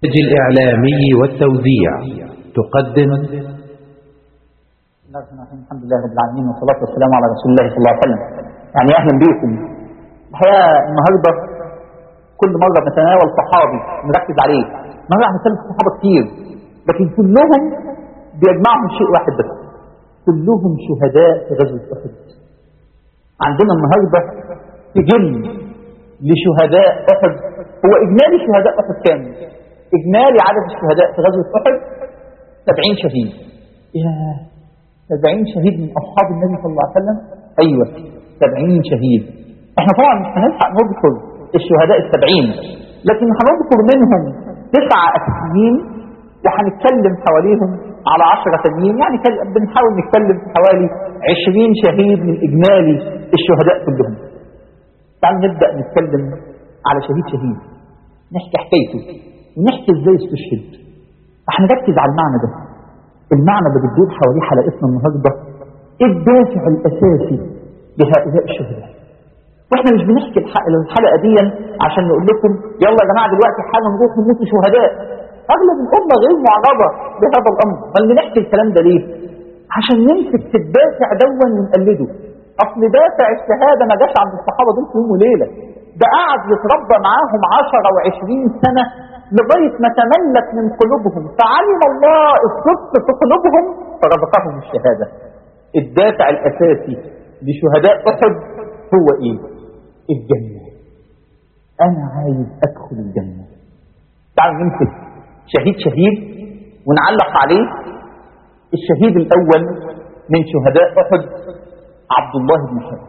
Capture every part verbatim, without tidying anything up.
الإعلامي والتوزيع تقدم. الحمد لله رب العالمين والصلاة والسلام على رسول الله صلى الله عليه وسلم. يعني أهلا بكم. الحقيقة النهاردة كل مرة بنتناول صحابي نركز عليه، مرة هنتكلم في صحابة كتير لكن كلهم بيجمعهم شيء واحد بس، كلهم شهداء في غزوة أحد. عندنا النهاردة سجل لشهداء أحد. هو إجمالي شهداء أحد كام؟ إجمالي عدد الشهداء في غزوة أحد سبعين شهيد. يا سبعين شهيد من أصحاب النبي صلى الله عليه وسلم. أيوة سبعين شهيد. احنا طبعا مش هنلحق نذكر الشهداء السبعين، لكن هنذكر منهم تسعة أساسيين وهنتكلم حواليهم على عشرة تانيين، يعني بنحاول نتكلم في حوالي عشرين شهيد من إجمالي الشهداء كلهم. تعالوا نبدأ نتكلم على شهيد شهيد، نحكي حكايته ونحكي ازاي استشهد. هنركز على المعنى ده، المعنى ده بتدور حواليه حلقتنا النهارده، ايه الدافع الاساسي لهؤلاء الشهداء. واحنا مش بنحكي الحلقه دي عشان نقول لكم يلا يا جماعه دلوقتي حالا نروح نموت شهداء. اغلب الامه غير معرضه بهذا الامر. بل بنحكي الكلام ده ليه؟ عشان نمسك في الدافع دون ونقلده. اصل دافع الشهاده ما جاش عند الصحابه دول في يوم وليله، ده قعد يتربى معاهم عشرة وعشرين سنة لغاية ما تملك من قلوبهم، فعلم الله الصدق في قلوبهم فرزقهم الشهادة. الدافع الأساسي لشهداء أحد هو إيه؟ الجنة. أنا عايز أدخل الجنة. تعالوا نمسك شهيد شهيد ونعلق عليه. الشهيد الأول من شهداء أحد عبد الله بن حرام.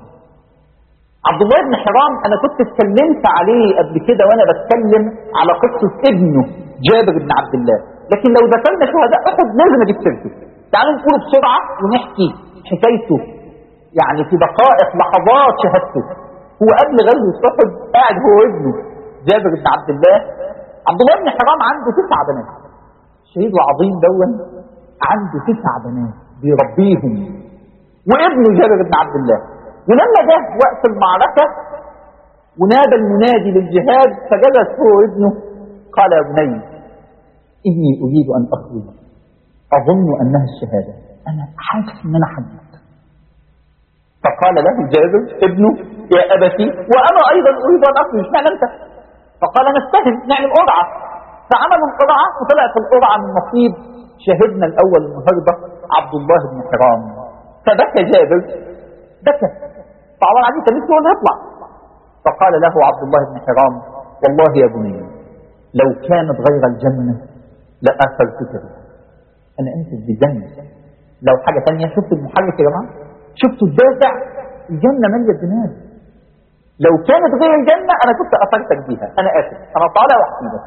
عبد الله بن حرام أنا كنت اتكلمت عليه قبل كده وأنا بتكلم على قصة ابنه جابر بن عبد الله، لكن لو ذكرنا شهداء أحد لازم أجيب سيرته. تعالوا نقول بسرعة ونحكي حكايته، يعني في دقائق لحظات شهادته. هو قبل غزوة أحد قاعد هو وابنه جابر بن عبد الله. عبد الله بن حرام عنده تسع بنات، الشهيد العظيم دون عنده تسع بنات بيربيهم، وابنه جابر بن عبد الله. ولما جه وقت المعركة ونادى المنادي للجهاد فجلس هو وابنه قال يا بني إني أريد أن أخرج أظن أنها الشهادة، أنا حاسس أن أنا حدث. فقال له جابر ابنه يا أبتي وأنا أيضا أريد أن أخرج، معنى أنت؟ فقال نستهم نعمل قرعة. فعملوا القرعة وطلعت القرعة من نصيب شهدنا الأول النهاردة عبد الله بن حرام. فبكى جابر بكى طبعا عليه كان لسه ولا يطلع. فقال له عبد الله بن حرام والله يا بني لو كانت غير الجنة لآثرتك بها. أنا آسف بالجنة، لو حاجة ثانية. شفتوا المحرك يا جماعة؟ شفتوا الدافع؟ الجنة مالية الدماغ. لو كانت غير الجنة أنا كنت أثرتك بها، أنا آسف أنا طالع وأحسيبك.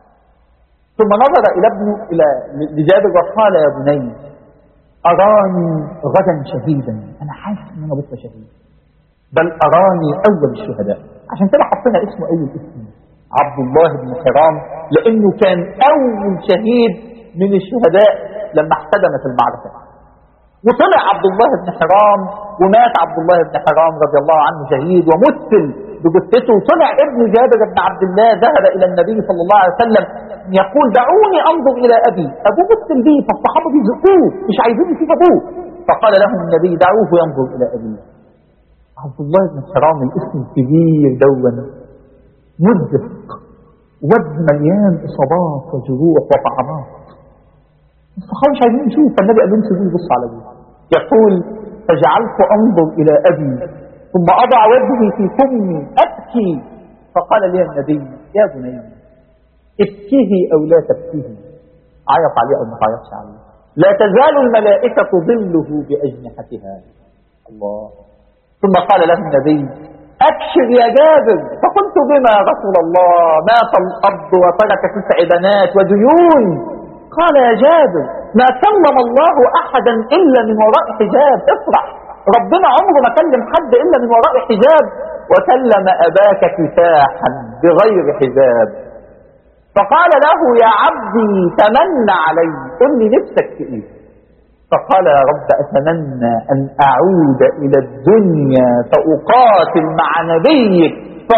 ثم نظر إلى ابنه إلى لجابر وقال يا بني أراني غدا شهيدا، أنا حاسس أن أنا بكرة شهيد، بل أراني أول الشهداء. عشان كده حطينا اسمه أول اسم عبد الله بن حرام، لأنه كان أول شهيد من الشهداء لما احتدمت المعركة. وطلع عبد الله بن حرام ومات عبد الله بن حرام رضي الله عنه شهيد ومثل بجثته. طلع ابن جابر بن عبد الله ذهب إلى النبي صلى الله عليه وسلم يقول دعوني أنظر إلى أبي، أبوه مثل بيه. فالصحابة بيزقوه مش عايزين يشوف أبوه، فقال لهم النبي دعوه ينظر إلى أبيه. عبد الله بن حرام الاسم الكبير دون مزق واد مليان إصابات وجروح وطعنات. الصحابة مش عايزين يشوف، فالنبي قال لهم سيبوه يبص على أبوه. يقول فجعلت أنظر إلى أبي ثم أضع وجهي في فمي أبكي، فقال لي النبي يا بني ابكيه أو لا تبكيه، عيط عليه أو ما تعيطش عليه، لا تزال الملائكة تظله بأجنحتها. الله. ثم قال له النبي أبشر يا جابر. فقلت بما يا رسول الله؟ مات الأب وترك تسع بنات وديون. قال يا جابر ما كلم الله أحدا إلا من وراء حجاب. افرح، ربنا عمره ما كلم حد إلا من وراء حجاب، وكلم أباك كفاحا بغير حجاب. فقال له يا عبدي تمنى علي، قل لي نفسك في ايه؟ فقال يا رب أتمنى أن أعود إلى الدنيا فأقاتل مع نبيك فأقتل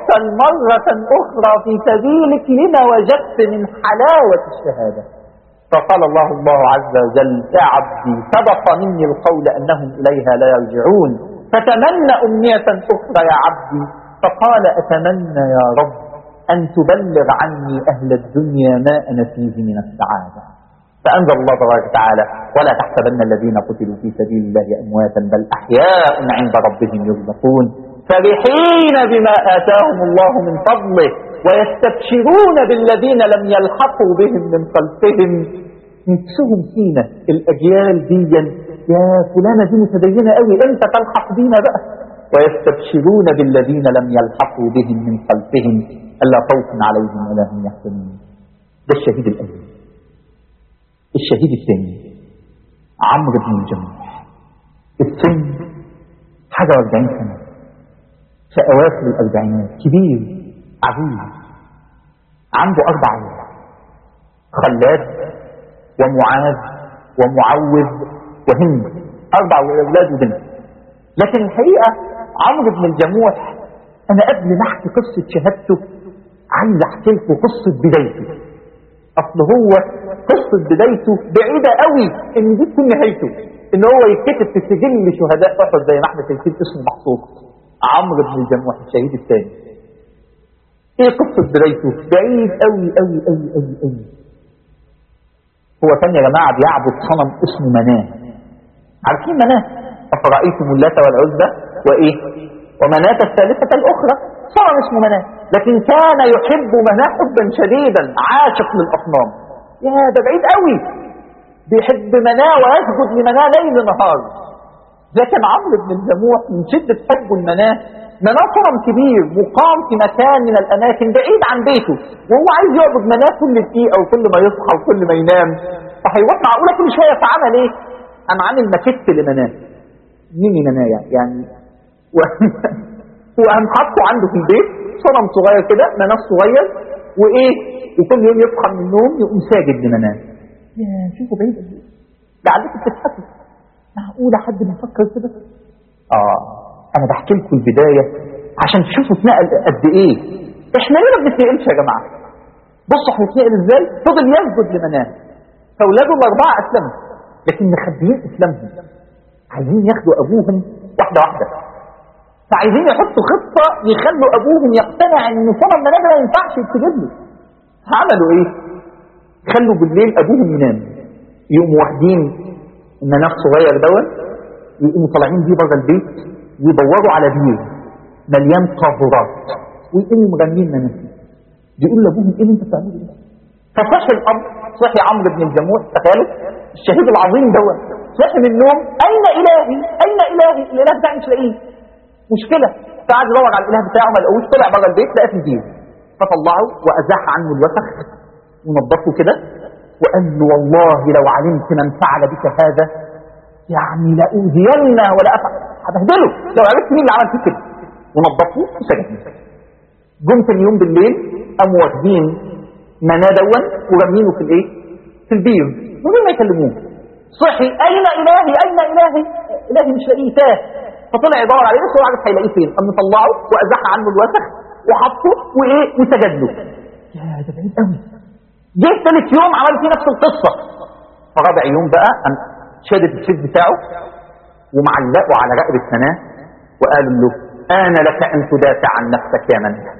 اقتل مرة أخرى في سبيلك لما وجدت من حلاوة الشهادة. فقال الله الله عز وجل: يا عبدي سبق مني القول أنهم إليها لا يرجعون، فتمنى أمنية أخرى يا عبدي. فقال: أتمنى يا رب أن تبلغ عني أهل الدنيا ما أنا فيه من السعادة. فأنزل الله تبارك وتعالى: ولا تحسبن الذين قتلوا في سبيل الله أمواتا بل أحياء عند ربهم يرزقون فرحين بما آتاهم الله من فضله ويستبشرون بالذين لم يلحقوا بهم من خلفهم. نفسهم فينا الأجيال دي، يا فلانة دي متدينة قوي، أنت تلحق بينا بقى. ويستبشرون بالذين لم يلحقوا بهم من خلفهم ألا خوف عليهم ولا هم يحزنون. ده الشهيد الأول. الشهيد الثاني عمرو بن الجموح، السن حاجة واربعين سنة، في أواخر الأربعينات، كبير عجوز، عنده أربع أولاد: خلاد ومعاذ ومعوذ وهند، أربع أولاد وبنت. لكن الحقيقة عمرو بن الجموح، أنا قبل ما أحكي قصة شهادته عايز أحكي لكم قصة بدايته. أصل هو قصة بدايته بعيدة قوي إن دي تكون نهايته، إن هو يتكتب في سجل شهداء أحد زي ما احنا شايفين اسمه محطوط، عمرو بن الجموح الشهيد الثاني. إيه قصة بدايته؟ بعيد قوي قوي قوي قوي قوي. هو كان يا جماعة بيعبد صنم اسمه مناه. عارفين مناه؟ أفرأيتم اللات والعزى وإيه؟ ومناة الثالثة الأخرى، صنم اسمه مناه. لكن كان يحب مناه حبا شديدا، عاشق للأصنام. يا ده بعيد قوي، بيحب مناه ويسجد لمناه ليل نهار. لكن عمرو بن الجموح من شدة حبه لمناه، مناه صنم كبير مقام في مكان من الأماكن بعيد عن بيته، وهو عايز يعبد مناه كل دقيقة وكل ما يصحى وكل ما ينام. فهيروح معقولة كل شوية، فعمل إيه؟ قام عامل مكت لمناه. مين مناه يعني؟ وقام حاطه عنده في البيت صنم صغير كده، مناه صغير، وإيه؟ وكل يوم يصحى من النوم يقوم ساجد لمناه. يا شوفوا بعيد قد إيه؟ ده عليكم بتضحكوا، معقولة حد بيفكر كده؟ آه أنا بحكي لكم البداية عشان تشوفوا اتنقل قد إيه. إحنا ليه ما بنتنقلش يا جماعة؟ بصوا هنتنقل إزاي؟ فضل يسجد لمناه، فأولاده الأربعة أسلموا، لكن مخبيين إسلامهم، عايزين ياخدوا أبوهم واحدة واحدة، فعايزين يحطوا خطة يخلوا أبوهم يقتنع إن صنم مناه ما ينفعش يتسجد له. عملوا إيه؟ خلوا بالليل أبوهم ينام، يقوموا واخدين المناخ صغير دوت، ويقوموا طالعين بيه بره البيت ويدوروا على بير مليان قاذورات، ويقوموا مغنين مناخ. بيقول لابوهم: ايه اللي انت بتعمله ده؟ فصحي الاب، صحي عمرو بن الجموح، تخيلوا الشهيد العظيم دوت، صحي من النوم: اين الهي؟ اين الهي؟ الاله بتاعي مش لاقيه. مشكله. فقعد يدور على الاله بتاعه ما لقوش، طلع بره البيت لقى في بير، فطلعه وازاح عنه الوسخ ونظفه كده، وقال له: والله لو علمت من فعل بك هذا يعني لأوذينه ولا أفعل، هبهدله لو عرفت مين اللي عمل فيه كده. ونظفه وسجدنا. جم في اليوم بالليل قاموا واخدين مناه دون ورمينه في الايه؟ في البير من غير ما يكلموه. صحي: اين الهي؟ اين الهي؟ الهي مش لاقيه، تاه. فطلع يدور عليه بس هو عارف هيلاقيه فين، قام مطلعه وازاح عنه الوسخ وحطه وايه وسجد له. يا ده بعيد قوي. جه ثالث يوم عمل فيه نفس القصه. فرابع يوم بقى قام شادد السيف بتاعه ومعلقه على رقبه مناه وقال له: آن لك أن تدافع عن نفسك يا مناه.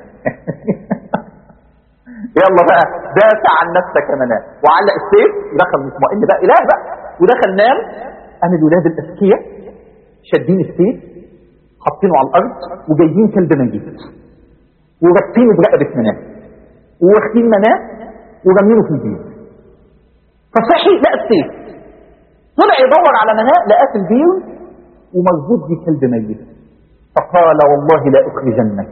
يلا بقى دافع عن نفسك يا مناه. وعلق السيف ودخل مطمئن بقى، إله بقى، ودخل نام. قام الولاد الأذكياء شادين السيف حاطينه على الأرض وجايبين كلب ميت وربطينه برقبة مناه وواخدين مناه ورمينه في البير. فصحي لقى السيف، طلع يدور على مناه لقاه في البير ومربوط بيه كلب ميت. فقال: والله لا أخرجنك.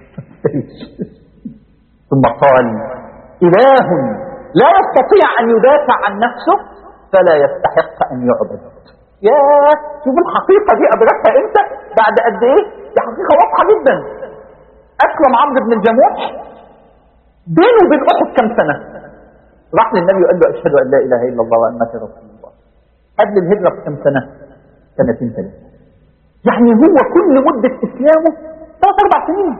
ثم قال: إله لا يستطيع أن يدافع عن نفسه فلا يستحق أن يعبد. يا شوف الحقيقة دي أدركها أنت بعد قد إيه؟ دي حقيقة واضحة جدا. أسلم عمرو بن الجموح بينه وبين أحد كم سنة؟ راح للنبي وقال له: أشهد أن لا إله إلا الله وأنك رسول الله. قبل الهجرة بكم سنة؟ سنتين ثلاثة. يعني هو كل مدة إسلامه ثلاث أربع سنين،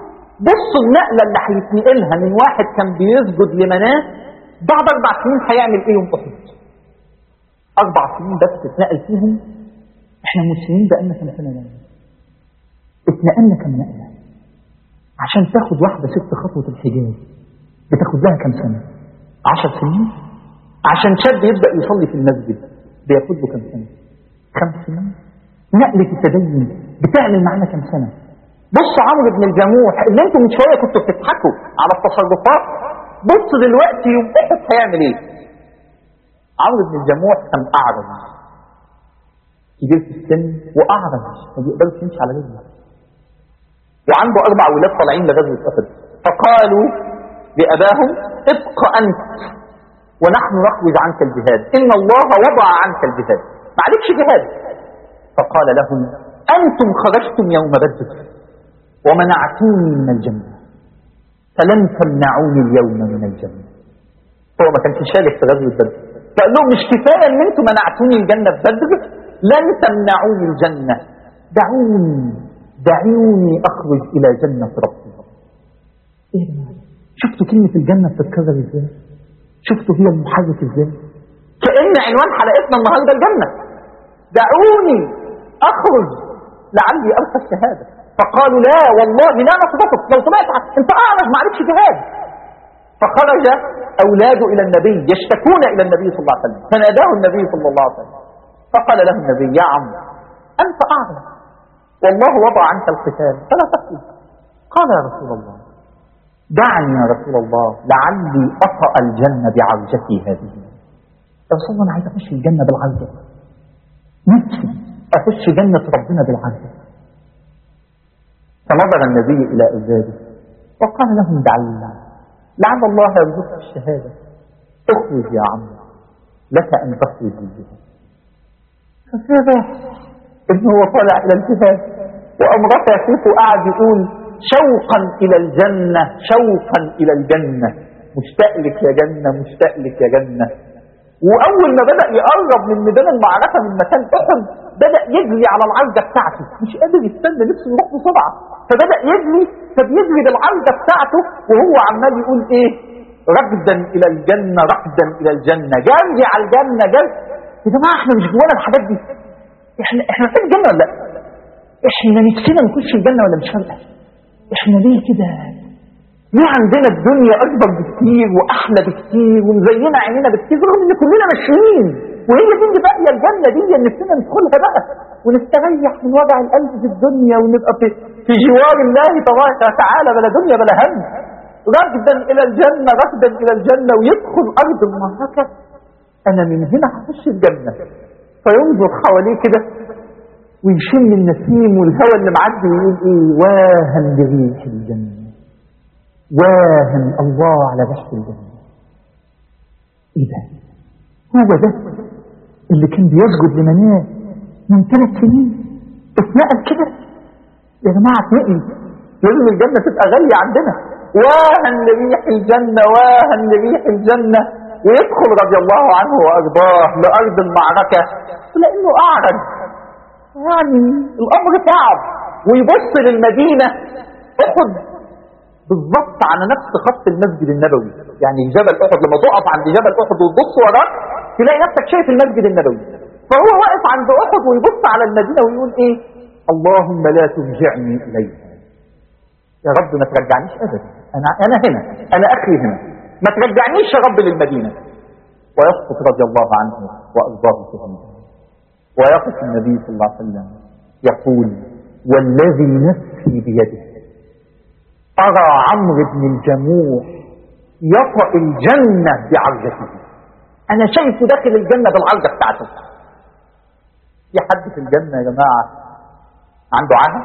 بصوا النقلة اللي هيتنقلها من واحد كان بيسجد لمناه بعد أربع سنين هيعمل إيه يوم أحد. أربع سنين بس اتنقل فيهم. إحنا مسلمين بقالنا كم سنة يعني اتنقلنا كم نقلة. عشان تاخد واحدة ست خطوة الحجاب بتاخد لها كم سنة؟ عشر سنين. عشان شاب يبدأ يصلي في المسجد بياخد له كم سنة؟ خمس سنين. نقلة التدين بتعمل معنا كم سنة؟ بص عمرو بن الجموح اللي انتم من شوية كنتوا بتضحكوا على التصرفات، بص دلوقتي يوم احد هيعمل ايه؟ عمرو بن الجموح كان اعرج كبير في السن واعرج ما بيقدرش يمشي على رجله، وعنده اربع ولاد طالعين لغزوة احد، فقالوا لاباهم ابق انت ونحن نخرج عنك الجهاد، ان الله وضع عنك الجهاد ما عليكش جهاد. فقال لهم انتم خرجتم يوم بدر ومنعتوني من الجنة فلن تمنعوني اليوم من الجنة. هو ما كانش شارك في غزوة بدر، فقال لهم مش كفاية ان انتم منعتوني الجنة في بدر، لن تمنعوني الجنة، دعوني دعوني اخرج الى جنة ربي. ايه ده؟ شفتوا كلمة الجنة بتتكرر ازاي؟ شفتوا هي المحرك ازاي؟ كأن عنوان حلقتنا النهاردة الجنة. دعوني اخرج لعلي القى الشهادة. فقالوا لا والله لا نصدقك، لو طلعت انت اعرف ما عليكش جهاد. فخرج اولاده الى النبي يشتكون الى النبي صلى الله عليه وسلم، فناداه النبي صلى الله عليه وسلم فقال له النبي يا عم انت اعرف والله وضع عنك القتال فلا تخرج. قال يا رسول الله دعني يا رسول الله لعلي اطأ الجنة بعرجتي هذه. يا رسول الله انا عايز اخش الجنة بالعرجة، نفسي اخش جنة ربنا بالعرجة. فنظر النبي إلى أولاده وقال لهم دعونا لعل الله يرزقك الشهادة، اخرج يا عم لك أن تخرج الجهاد. فسيبه ابنه هو طالع إلى الجهاد وقام رفع سيفه وقعد يقول شوقا إلى الجنة شوقا إلى الجنة، مشتاق لك يا جنة مشتاق لك يا جنة. وأول ما بدأ يقرب من ميدان المعركة من مكان أحد بدأ يجري على العرجة بتاعته، مش قادر يستنى نفسه يروح بسرعة، فبدأ يجري فبيجري بالعرجة بتاعته وهو عمال يقول ايه ركدا الى الجنة ركدا الى الجنة، جري على الجنة جري. يا جماعة احنا مش جوانا الحاجات دي؟ احنا احنا في الجنة ولا لا؟ احنا نفسنا نخش الجنة ولا مش فارقة؟ احنا ليه كده؟ ليه عندنا الدنيا اكبر بكتير واحلى بكتير ومزينة عينينا بكتير رغم ان كلنا ماشيين وهي دي اللي بقى الجنة دي اللي نفسنا ندخلها بقى ونستريح من وجع القلب في الدنيا ونبقى في, في جوار الله تبارك وتعالى بلا دنيا بلا هم. ركدا الى الجنة ركدا الى الجنة ويدخل ارض المعركة انا من هنا هخش الجنة، فينظر حواليه كده ويشم النسيم والهواء اللي معدي ويقول ايه واها لريح الجنة واها الله على ريح الجنة. ايه ده؟ هو ده اللي كان بيسجد لمناه من ثلاث سنين اتنقل كده؟ يا جماعة اتنقل، لازم الجنة تبقى غالية عندنا. واها لريح الجنة واها لريح الجنة. ويدخل رضي الله عنه وأرضاه لأرض المعركة لأنه أعرج يعني الأمر صعب، ويبص للمدينة أحد بالضبط على نفس خط المسجد النبوي، يعني جبل أحد لما تقف عند جبل أحد وتبص وراك تلاقي نفسك شايف المسجد النبوي. فهو واقف عند أحد ويبص على المدينة ويقول إيه اللهم لا ترجعني إليها، يا رب ما ترجعنيش أبدا، أنا أنا هنا أنا أخي هنا، ما ترجعنيش يا رب للمدينة. ويسقط رضي الله عنه وأرضاه شهيدا. ويقف النبي صلى الله عليه وسلم يقول والذي نفسي بيده أرى عمرو بن الجموح يطأ الجنة بعرجته، أنا شايفه داخل الجنة بالعرجة بتاعته. في حد في الجنة يا جماعة عنده عهد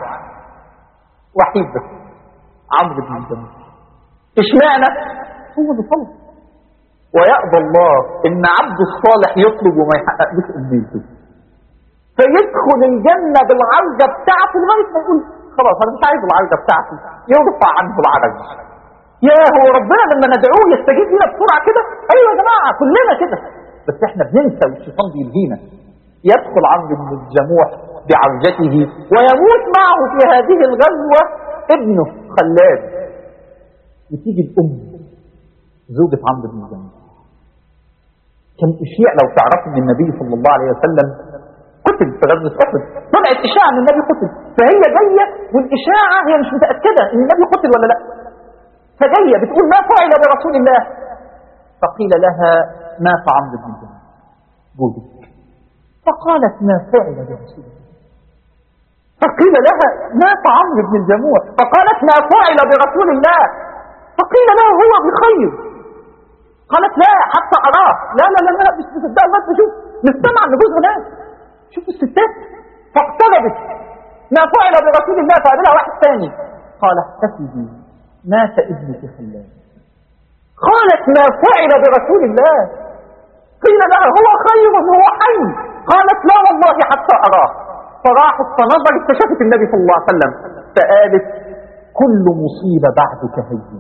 وحيد بس عمرو بن الجموح. اشمعنى؟ هو اللي طلب. ويأبى الله إن عبد الصالح يطلب وما يحققش أمنيته، فيدخل الجنة بالعرجة بتاعته لغاية ما يقول خلاص أنا مش عايز العرجة بتاعته، يرفع عنه العرج. يا هو ربنا لما ندعوه يستجيب لنا بسرعة كده؟ أيوة يا جماعة كلنا كده، بس احنا بننسى والشيطان بيلهينا. يدخل عمرو بن الجموح بعرجته ويموت معه في هذه الغزوة ابنه خلاد وتيجي الأم زوجة عمرو بن الجموح. كان إشياء لو تعرفوا من النبي صلى الله عليه وسلم قتل في غزوة أحد، طلعت إشاعة أن النبي قتل، فهي جاية والإشاعة هي مش متأكدة أن النبي قتل ولا لا، فجاية بتقول ما فعل برسول الله، فقيل لها مات عمرو بن الجموح جوزك، فقالت ما فعل برسول الله، فقيل لها مات عمرو بن الجموح، فقالت ما فعل برسول الله، فقيل لها هو بخير، قالت لا حتى أراه، لا لا لا لا مش مصدقة ما تشوف، مش سمع ان جوزها مات. شوفوا الستات، فاقتربت ما فعل برسول الله، فقابلها واحد ثاني قال احتسبي مات ابنك خلاد، قالت ما فعل برسول الله، قيل لها هو خير هو حي، قالت لا والله حتى أراه، فراحت فنظرت فشافت النبي صلى الله عليه وسلم فقالت كل مصيبة بعدك هينة،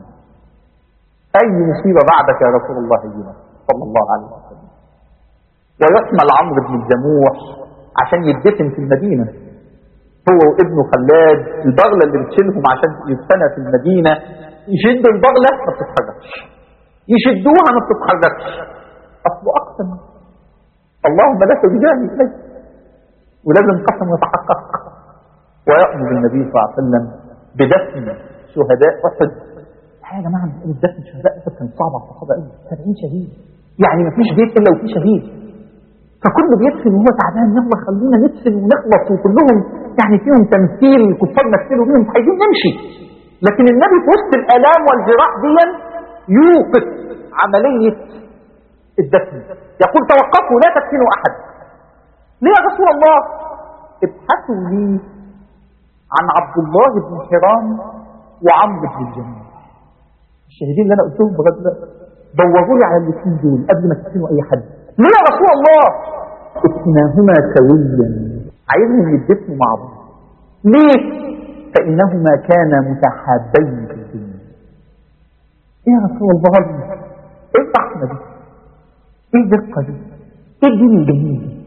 أي مصيبة بعدك يا رسول الله هينة صلى الله عليه وسلم. ويحمل عمرو بن الجموح عشان يدفن في المدينة هو وابنه خلاد، البغلة اللي بتشيلهم عشان يدفنها في المدينة، يشدوا البغلة ما بتتحركش، يشدوها ما بتتحركش، أصله أقسم اللهم لا ترجعني إليه، ولازم قسم يتحقق. ويأمر النبي صلى الله عليه وسلم بدفن شهداء أحد. يا جماعة الدفن شهداء أحد كان صعب على الصحابة قوي، سبعين شهيد، يعني ما فيش بيت إلا وفيه شهيد، فكله بيدفن وهو تعبان، يلا خلينا ندفن ونخلص، وكلهم يعني فيهم تمثيل، الكفار مثلوا بيهم عايزين نمشي، لكن النبي في وسط الآلام والجراح دي يوقف عملية الدفن، يقول توقفوا لا تدفنوا أحد. ليه يا رسول الله؟ ابحثوا لي عن عبد الله بن حرام وعمرو بن الجموح، الشهيدين اللي أنا قلتهم بغض دوروا لي على الاثنين دول قبل ما تدفنوا أي حد. ليه يا رسول الله؟ ادفناهما سويا، عايزهم يدفنوا مع بعض. ليه؟ فإنهما كانا متحابين في الدنيا. ايه يا رسول الله؟ ايه الرحمة دي؟ ايه الدقة دي؟ ايه الدين الجميل دي؟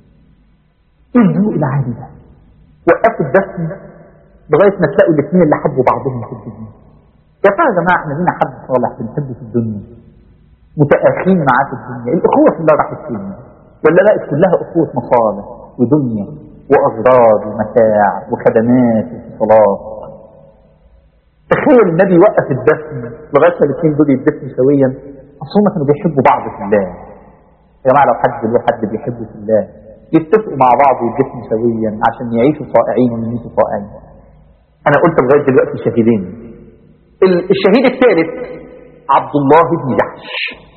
ايه الذوق العالي ده؟ وقفوا الدفن لغاية ما تلاقوا الاثنين اللي حبوا بعضهم في الدنيا. يا ترى يا جماعة احنا لينا حد صالح بنحبه في الدنيا متآخين معاه في الدنيا، الأخوة في الله راحت فين؟ ولا بقت كلها أخوة مصالح ودنيا وأغراض ومتاع وخدمات واتصالات؟ تخيل النبي وقف الدفن لغاية الاثنين دول يدفنوا سويا، أصل هم كانوا بيحبوا بعض في الله. يا جماعة لو حد له حد بيحبه في الله يتفقوا مع بعض ويدفنوا سويا عشان يعيشوا طائعين ويموتوا طائعين. أنا قلت لغاية دلوقتي شهيدين. الشهيد الثالث عبد الله بن جحش.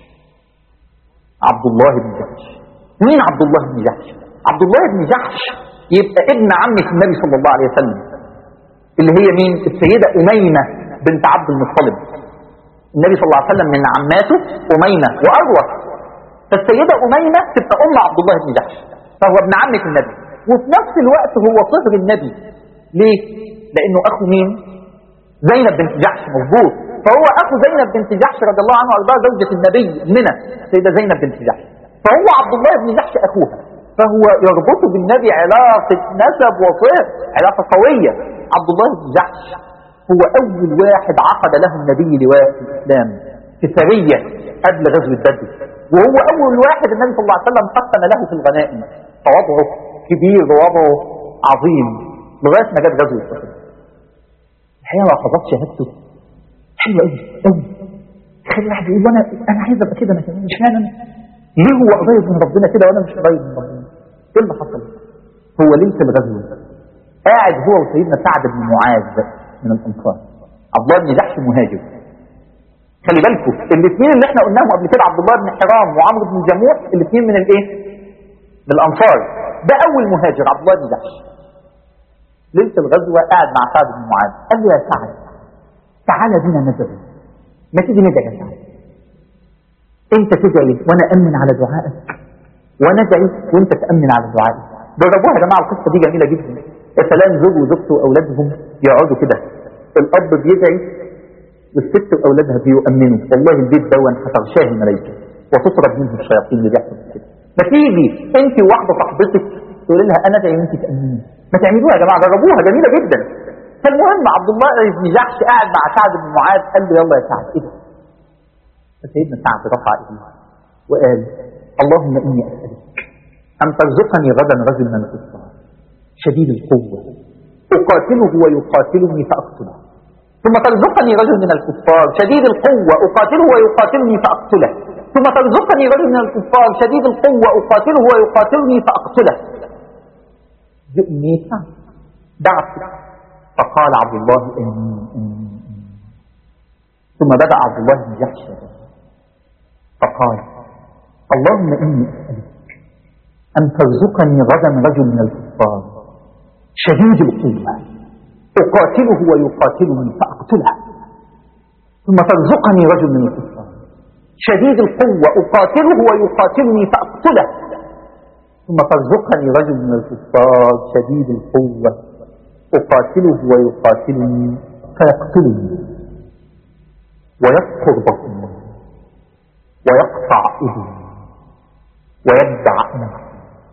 عبد الله بن جحش مين عبد الله بن جحش؟ عبد الله بن جحش يبقى ابن عمة النبي صلى الله عليه وسلم، اللي هي مين؟ السيدة أمينة بنت عبد المطلب. النبي صلى الله عليه وسلم من عماته أمينة وأروى، فالسيدة أمينة تبقى أم عبد الله بن جحش، فهو ابن عمة النبي وفي نفس الوقت هو صهر النبي. ليه؟ لأنه أخو مين؟ زينب بنت جحش، مظبوط، فهو أخو زينب بنت جحش رضي الله عنها وارضاها، زوجة النبي منى السيدة زينب بنت جحش، فهو عبد الله بن جحش أخوها، فهو يربطه بالنبي علاقة نسب وصهر، علاقة قوية. عبد الله بن جحش هو أول واحد عقد له النبي لواء الإسلام في سرية قبل غزوة بدر، وهو أول واحد النبي صلى الله عليه وسلم قسم له في الغنائم، فوضعه كبير ووضعه عظيم لغاية ما جت غزوة بدر. الحقيقة لحظات شهادته حلوة قوي قوي، خلي واحد يقول انا انا عايز ابقى كده، مثلا مش معنى انا ليه هو قريب من ربنا كده وانا مش قريب من ربنا؟ ايه اللي حصل؟ هو ليله الغزوه قاعد هو وسيدنا سعد بن معاذ من الانصار، عبد الله بن جحش مهاجر. خلي بالكم الاثنين اللي احنا قلناهم قبل كده، عبد الله بن حرام وعمرو بن جموح، الاثنين من الايه؟ من الانصار. ده اول مهاجر عبد الله بن جحش. ليله الغزوه قاعد مع سعد بن معاذ، قال له يا سعد تعالى بينا ندعو، ما تيجي ندعي يا سعد، انت تدعي وانا امن على دعائك، وانا ادعي وانت تامن على دعائي. جربوها يا جماعه، القصه دي جميله جدا. يا سلام زوج وزوجته واولادهم يقعدوا كده، الاب بيدعي والست واولادها بيؤمنوا، والله البيت دون هتغشاه الملائكه وتطرد منه الشياطين اللي بيحصل كده. ما تيجي انت وواحده صاحبتك تقول لها انا ادعي وانت تامني، ما تعملوها يا جماعه، جربوها جميله جدا. فالمهم عبد الله بن جحش قاعد مع سعد بن معاذ، قال له يلا يا سعد ايه ده؟ فسيدنا سعد رفع ايده وقال اللهم اني اسالك ان ترزقني غدا رجل من الكفار شديد القوه اقاتله ويقاتلني فاقتله، ثم ترزقني رجل من الكفار شديد القوه اقاتله ويقاتلني فاقتله، ثم ترزقني رجل من الكفار شديد القوه اقاتله ويقاتلني فاقتله. يؤمنيها دعت، فقال عبد الله امين امين امين. ثم بدا عبد الله بن جحش فقال اللهم اني اسالك ان ترزقني غدا رجل من الكفار شديد القوه اقاتله ويقاتلني فاقتله، ثم ترزقني رجل من الكفار شديد القوه اقاتله ويقاتلني فاقتله، ثم ترزقني رجل من الكفار شديد القوه اقاتله ويقاتلني فيقتلني ويفقر بطني ويقطع ايدي ويدع نفسي،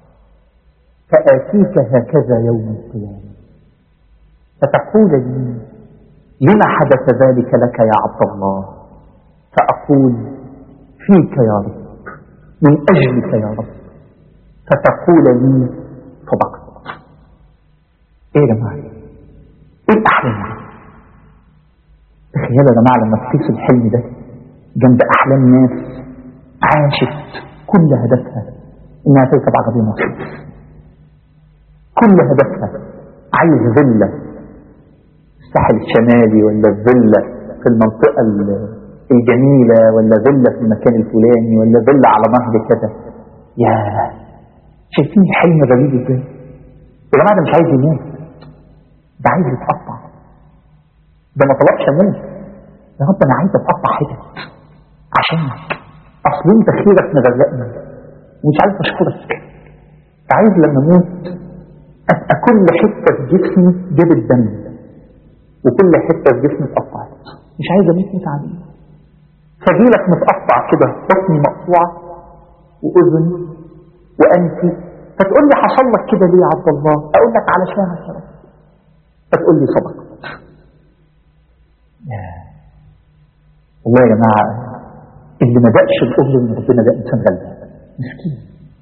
فآتيك هكذا يوم القيامة فتقول لي لما حدث ذلك لك يا عبد الله؟ فأقول فيك يا رب، من أجلك يا رب، فتقول لي صدقت. ايه يا جماعة؟ ايه الأحلام دي؟ تخيلوا يا جماعة لما تقيسوا الحلم ده جنب أحلام ناس عاشت كل هدفها انها تركب عربية مرسيدس، كل هدفها عايز فيلا الساحل الشمالي، ولا فيلا في المنطقة الجميلة، ولا فيلا في المكان الفلاني، ولا فيلا على نهر كذا. يا شايفين الحلم غريب ازاي؟ يا جماعة ده مش عايز يموت، ده عايز يتقطع، ده ما طلبش اموت، يا رب انا عايز اتقطع حتت عشانك، اصل انت خيرك مغرقني ومش عارف اشكرك، عايز لما اموت ابقى كل حته في جسمي جابت دم وكل حته في جسمي اتقطعت، مش عايز اموت موت عادي، فجيلك متقطع كده، بطني مقطوعه واذني وانفي، فتقول لي حصل لك كده ليه يا عبد الله؟ اقول لك علشان عشان فتقول لي صدقت. والله يا جماعه اللي ما دقش الاجر من ربنا ده انسان غلبان مسكين.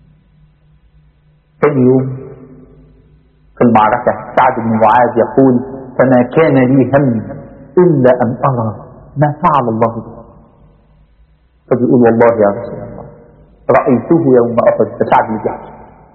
ثاني يوم في المعركه سعد بن معاذ يقول فما كان لي هم الا ان ارى ما فعل الله به، فبيقول والله يا رسول الله رايته يوم احد، سعد بن جحش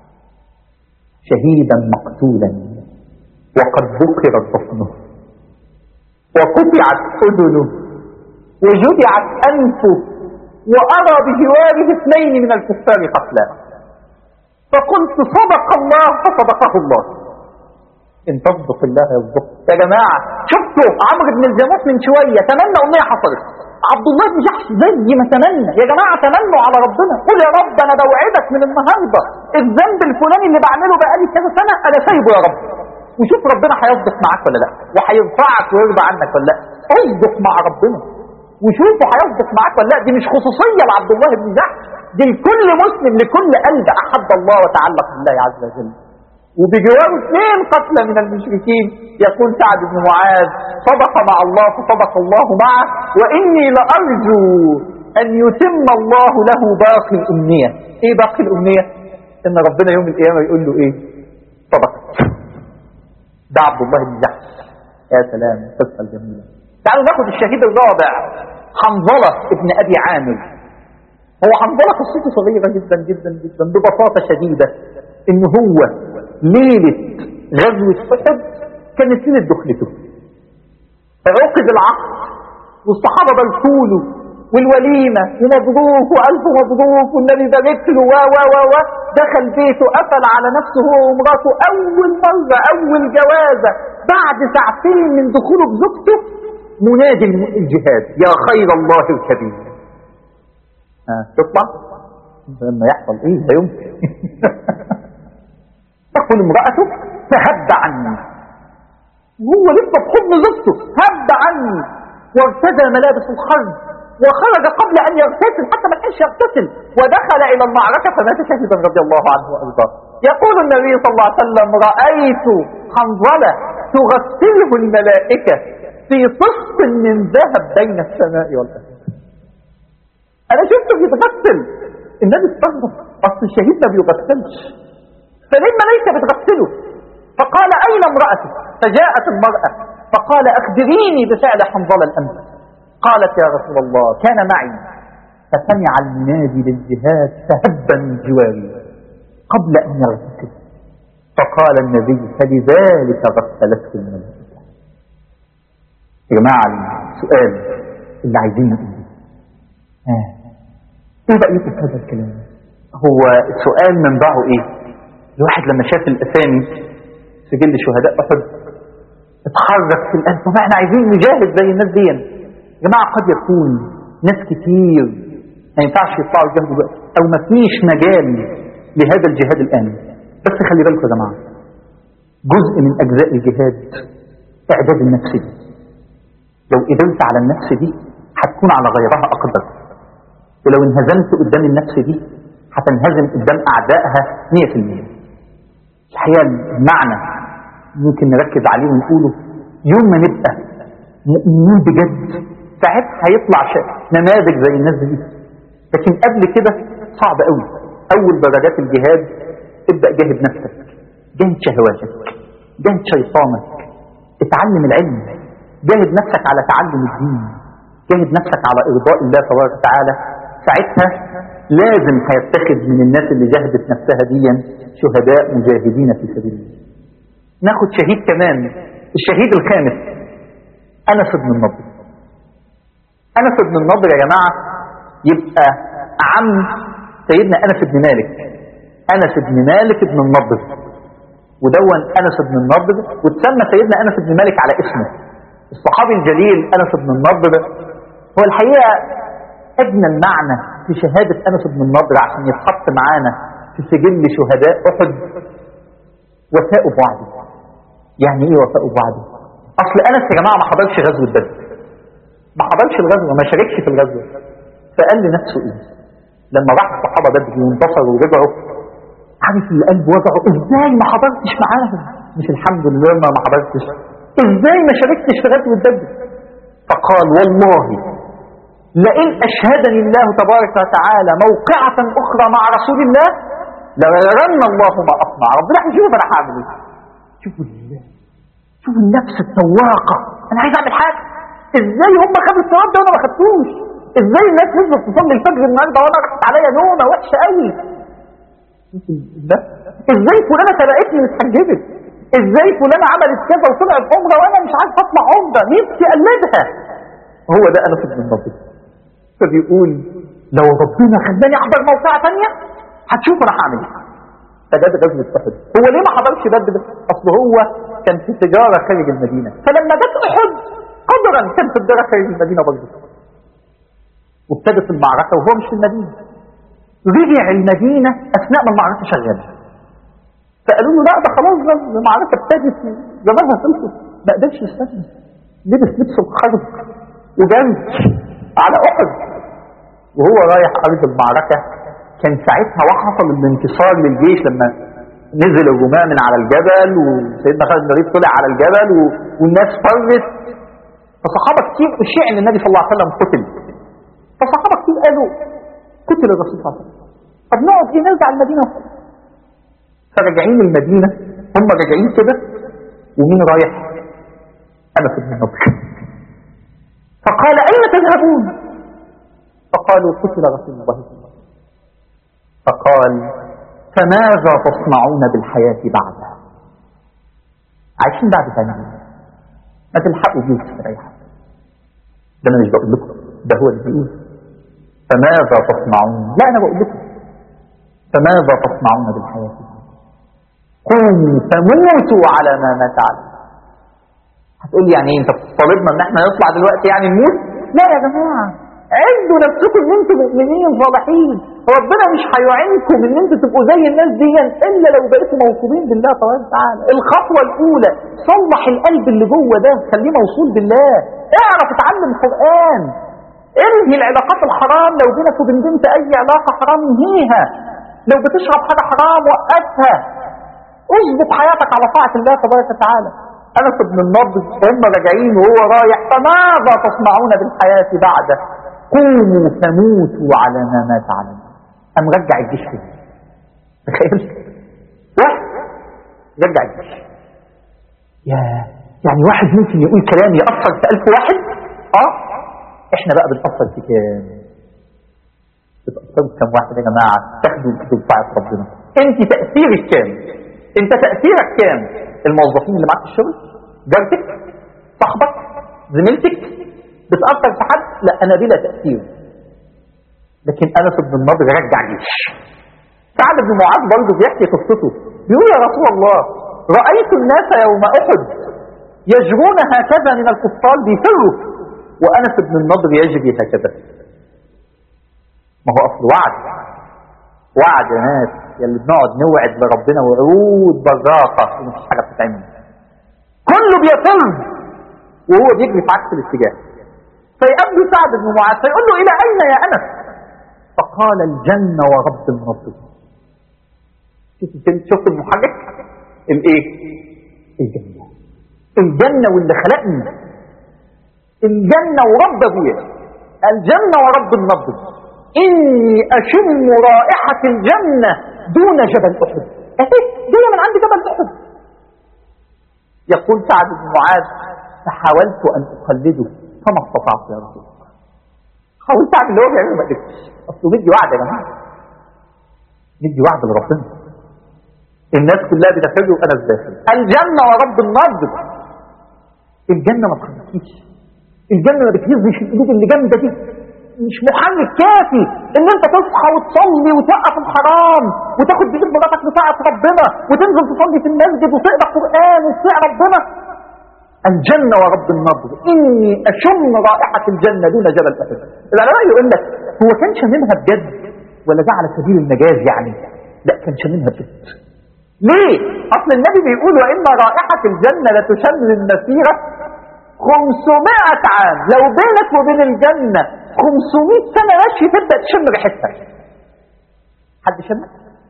شهيدا مقتولا وقد بكرت بطنه وقطعت اذنه وجدعت انفه وارى بجواره اثنين من الكفار قتلا، فقلت صدق الله فصدقه الله، ان تصدق الله يصدق. يا جماعه شفتوا عمرو بن الجموح من شويه تمنى امنيه حصلت، عبد الله بن جحش زي ما تمنى. يا جماعه تمنوا على ربنا، قول يا رب انا بوعدك من النهارده الذنب الفلاني اللي بعمله بقالي كذا سنه انا سايبه يا رب، وشوف ربنا هيصدق معاك ولا لا، وهيرفعك ويرضى عنك ولا لا. اصدق مع ربنا وشوفوا هيصدق معاك ولا لا. دي مش خصوصيه لعبد الله بن جحش، دي لكل مسلم، لكل قلب احب الله وتعلق بالله عز وجل. وبجواره اثنين قتلى من المشركين، يقول سعد بن معاذ صدق مع الله فصدق الله معه، واني لارجو ان يتم الله له باقي الامنيه. ايه باقي الامنيه؟ ان ربنا يوم القيامه يقول له ايه؟ صدقت. ده عبد الله بن جحش. يا سلام القصه الجميله. تعالوا ناخد الشهيد الرابع حنظله ابن ابي عامر. هو حنظله قصته صغيره جدا جدا جدا ببساطه شديده، ان هو ليله غزوه احد كانت ليله دخلته، عقد العقد والصحابه بلكوله والوليمه ومبروك والف مبروك والنبي بارك له و و و و دخل بيته قفل على نفسه هو ومراته اول مره، اول جوازه بعد ساعتين من دخوله بزوجته، منادي الجهاد يا خير الله الكبير. ها تطلع لما يحصل ايه لا يمكن. تقول امرأته فهب عني، وهو لسه بحضن زوجته، هب عني وارتدى ملابس الحرب وخرج قبل ان يغتسل، حتى ما كانش يغتسل، ودخل الى المعركه فمات شهيدا رضي الله عنه وارضاه. يقول النبي صلى الله عليه وسلم رأيت حنظلة تغسله الملائكة في طست من ذهب بين السماء والأرض. أنا شفته بيتغسل، النبي استغرب، أصل الشهيد ما بيغسلش، فليه الملائكة بتغسله؟ فقال أين امرأتك؟ فجاءت المرأة فقال أخبريني بفعل حنظلة الأمس. قالت يا رسول الله كان معي فسمع المنادي للجهاد فهب من جواري قبل أن يغتسل، فقال النبي فلذلك غسلته الملائكة. يا جماعة السؤال اللي عايزين نقوله آه. ايه بقى يبقى هذا الكلام؟ هو السؤال منبعه ايه؟ الواحد لما شاف الاسامي سجل شهداء احد اتحرك في القلب، طب احنا عايزين نجاهد زي الناس دي. يا جماعه قد يكون ناس كتير ما ينفعش يطلعوا الجهاد دلوقتي او ما فيش مجال لهذا الجهاد الان، بس خلي بالكم يا جماعه جزء من اجزاء الجهاد اعداد النفس دي. لو قدرت على النفس دي هتكون على غيرها اقدر، ولو انهزمت قدام النفس دي هتنهزم قدام اعدائها مية في المية. الحقيقه المعنى ممكن نركز عليه ونقوله يوم ما نبقى مؤمنين بجد ساعتها هيطلع نماذج زي الناس دي، لكن قبل كده صعب قوي. اول درجات الجهاد ابدا جاهد نفسك، جاهد شهواتك، جاهد شيطانك، اتعلم العلم، جاهد نفسك على تعلم الدين، جاهد نفسك على ارضاء الله تبارك وتعالى. ساعتها لازم هيتخذ من الناس اللي جاهدت نفسها دي شهداء مجاهدين في سبيل الله. ناخد شهيد كمان، الشهيد الخامس أنس بن النضر. أنس بن النضر يا جماعة يبقى عم سيدنا أنس بن مالك، أنس بن مالك بن النضر، ودون أنس بن النضر وتسمى سيدنا أنس بن مالك على اسمه. الصحابي الجليل أنس بن النضر هو الحقيقة ابن المعنى في شهادة أنس بن النضر عشان يتحط معانا في سجل شهداء أحد وفاء بوعده. يعني ايه وفاء بوعده؟ اصل أنس يا جماعة ما حضرش غزوة بدر، ما حضرش الغزوة، ما شاركش في الغزوة، فقال لنفسه ايه لما راح الصحابة بدر وانتصروا ورجعوا؟ عارف القلب وجعه، ازاي ما حضرتش معاهم؟ مش الحمد لله ما ما حضرتش، ازاي ما شاركتش في غزوة بدر؟ فقال والله لئن أشهدني الله تبارك وتعالى موقعة أخرى مع رسول الله لغيرن الله ما أصنع. ربنا هيشوف أنا هعمل إيه. شوفوا الله، شوفوا النفس التواقة، أنا عايز أعمل حاجة. إزاي هم خدوا الثواب ده وأنا ما خدتوش؟ إزاي الناس نزلت تصلي الفجر النهارده وأنا رحت عليا نومة وحشة قوي؟ إزاي فلانة سبقتني واتحجبت؟ إزاي فلانة عملت كذا وطلعت عمرة وأنا مش عارف أطلع عمرة؟ نفسي أقلدها. هو ده أنس بن النضر. فبيقول لو ربنا خلاني احضر موقعة ثانية هتشوف انا هعمل ايه. فده غزوة احد. هو ليه ما حضرش بدر؟ اصل هو كان في تجارة خارج المدينة، فلما جت احد قدرا كان في تجارة خارج المدينة برضه، وابتدت المعركة وهو مش في المدينة. رجع المدينة اثناء ما المعركة شغالة، فقالوا له لا ده خلاص المعركة ابتدت زمانها خلصت. ما قدرش يستنى، لبس لبس الحرب وجري على احد. وهو رايح ارض المعركة كان ساعتها وحصل الانتصار للجيش لما نزل الرومان من على الجبل وسيدنا خالد بن الوليد طلع على الجبل و... والناس فرت، فصحابة كتير اشيع ان النبي صلى الله عليه وسلم قتل، فصحابة كتير قالوا قتل الرسول صلى الله عليه وسلم، طب نقعد ايه نرجع المدينة. فرجعين المدينة هم راجعين كده، ومين رايح؟ أنس بن النضر. فقال أين تذهبون؟ فقالوا قتل رسول الله صلى الله عليه وسلم. فقال فماذا تصنعون بالحياة بعدها؟ عايشين بعد ثانية ما تلحقوا بيه تستريحوا. ده أنا مش بقول لكم، ده هو اللي بيقول فماذا تصنعون. لا أنا بقول لكم فماذا تصنعون بالحياة بعدها؟ قوموا فموتوا على ما مات عليه. هتقول يعني ايه انت طالبنا ان احنا نطلع دلوقتي يعني نموت؟ لا يا جماعه، عدوا نفسكم ان انتم مؤمنين صالحين، ربنا مش هيعينكم ان انتم تبقوا زي الناس دي الا لو بقيتوا موصولين بالله تبارك وتعالى. الخطوه الاولى صلح القلب اللي جوه ده، خليه موصول بالله، اعرف اتعلم قران، انهي العلاقات الحرام، لو بينك وبين بنت اي علاقه حرام انهيها، لو بتشرب حاجه حرام وقفها، اظبط حياتك على طاعه الله تبارك وتعالى. أنس بن النضر وهم راجعين وهو رايح: فماذا تصنعون بالحياة بعد؟ قوموا فموتوا على ما مات عليه. قام رجع الجيش فيه. تخيل واحد رجع الجيش. يا يعني واحد ممكن يقول كلام يأثر في ألف واحد. اه احنا بقى بنأثر في كام؟ بتأثروا في كام واحد يا جماعة؟ تاخدوا الكتب بتاعت ربنا. انت تأثيرك كام؟ انت تأثيرك كام؟ الموظفين اللي معاك في الشغل، جارتك، صاحبك، زميلتك، بتأثر في حد؟ لا، انا بلا تأثير. لكن أنس بن النضر رجع جيش. سعد بن معاذ برضه بيحكي قصته، بيقول: يا رسول الله، رأيت الناس يوم أحد يجرون هكذا من الكفار بيفروا، وأنس بن النضر يجري هكذا. ما هو أصل وعد وعد يا ناس، يلي بنقعد نوعد لربنا وعود براقة ومفيش حاجة بتتعمل، كله بيفر وهو بيجري في عكس الاتجاه. فيقابله سعد بن معاذ فيقول له: إلى أين يا أنس؟ فقال: الجنة ورب النضر. شفت المحرك؟ الايه؟ الجنة. الجنة واللي خلقني، الجنة ورب ابويا، الجنة ورب النضر. إني أشم رائحة الجنة دون جبل أحد. ايه جاية من عند جبل أحد. يقول سعد بن معاذ: فحاولت أن أقلده فما استطعت يا رسول الله. حاولت أعمل اللي هو بيعمله ما قدرتش. أصله بدي وعد يا جماعة، بدي وعد لربنا. الناس كلها بتفرج وأنا الداخل. الجنة ورب النضر. الجنة ما تخليكيش، الجنة ما بتهزش القلوب اللي جامدة دي. مش محرك كافي ان انت تصحى وتصلي وتوقف الحرام وتاخد بايد مراتك لطاعة ربنا وتنزل تصلي في المسجد وتقرا قرآن وتطيع ربنا. الجنة ورب النضر. إني أشم رائحة الجنة دون جبل أحد. العلماء يقول لك: هو كان شاممها بجد ولا ده على سبيل المجاز يعني؟ لا، كان شاممها بجد. ليه؟ أصل النبي بيقول: وإن رائحة الجنة لتشم المسيرة خمسمائة عام. لو بينك وبين الجنة خمسمائة سنة ماشي تبدأ تشم ريحتها. حد شم؟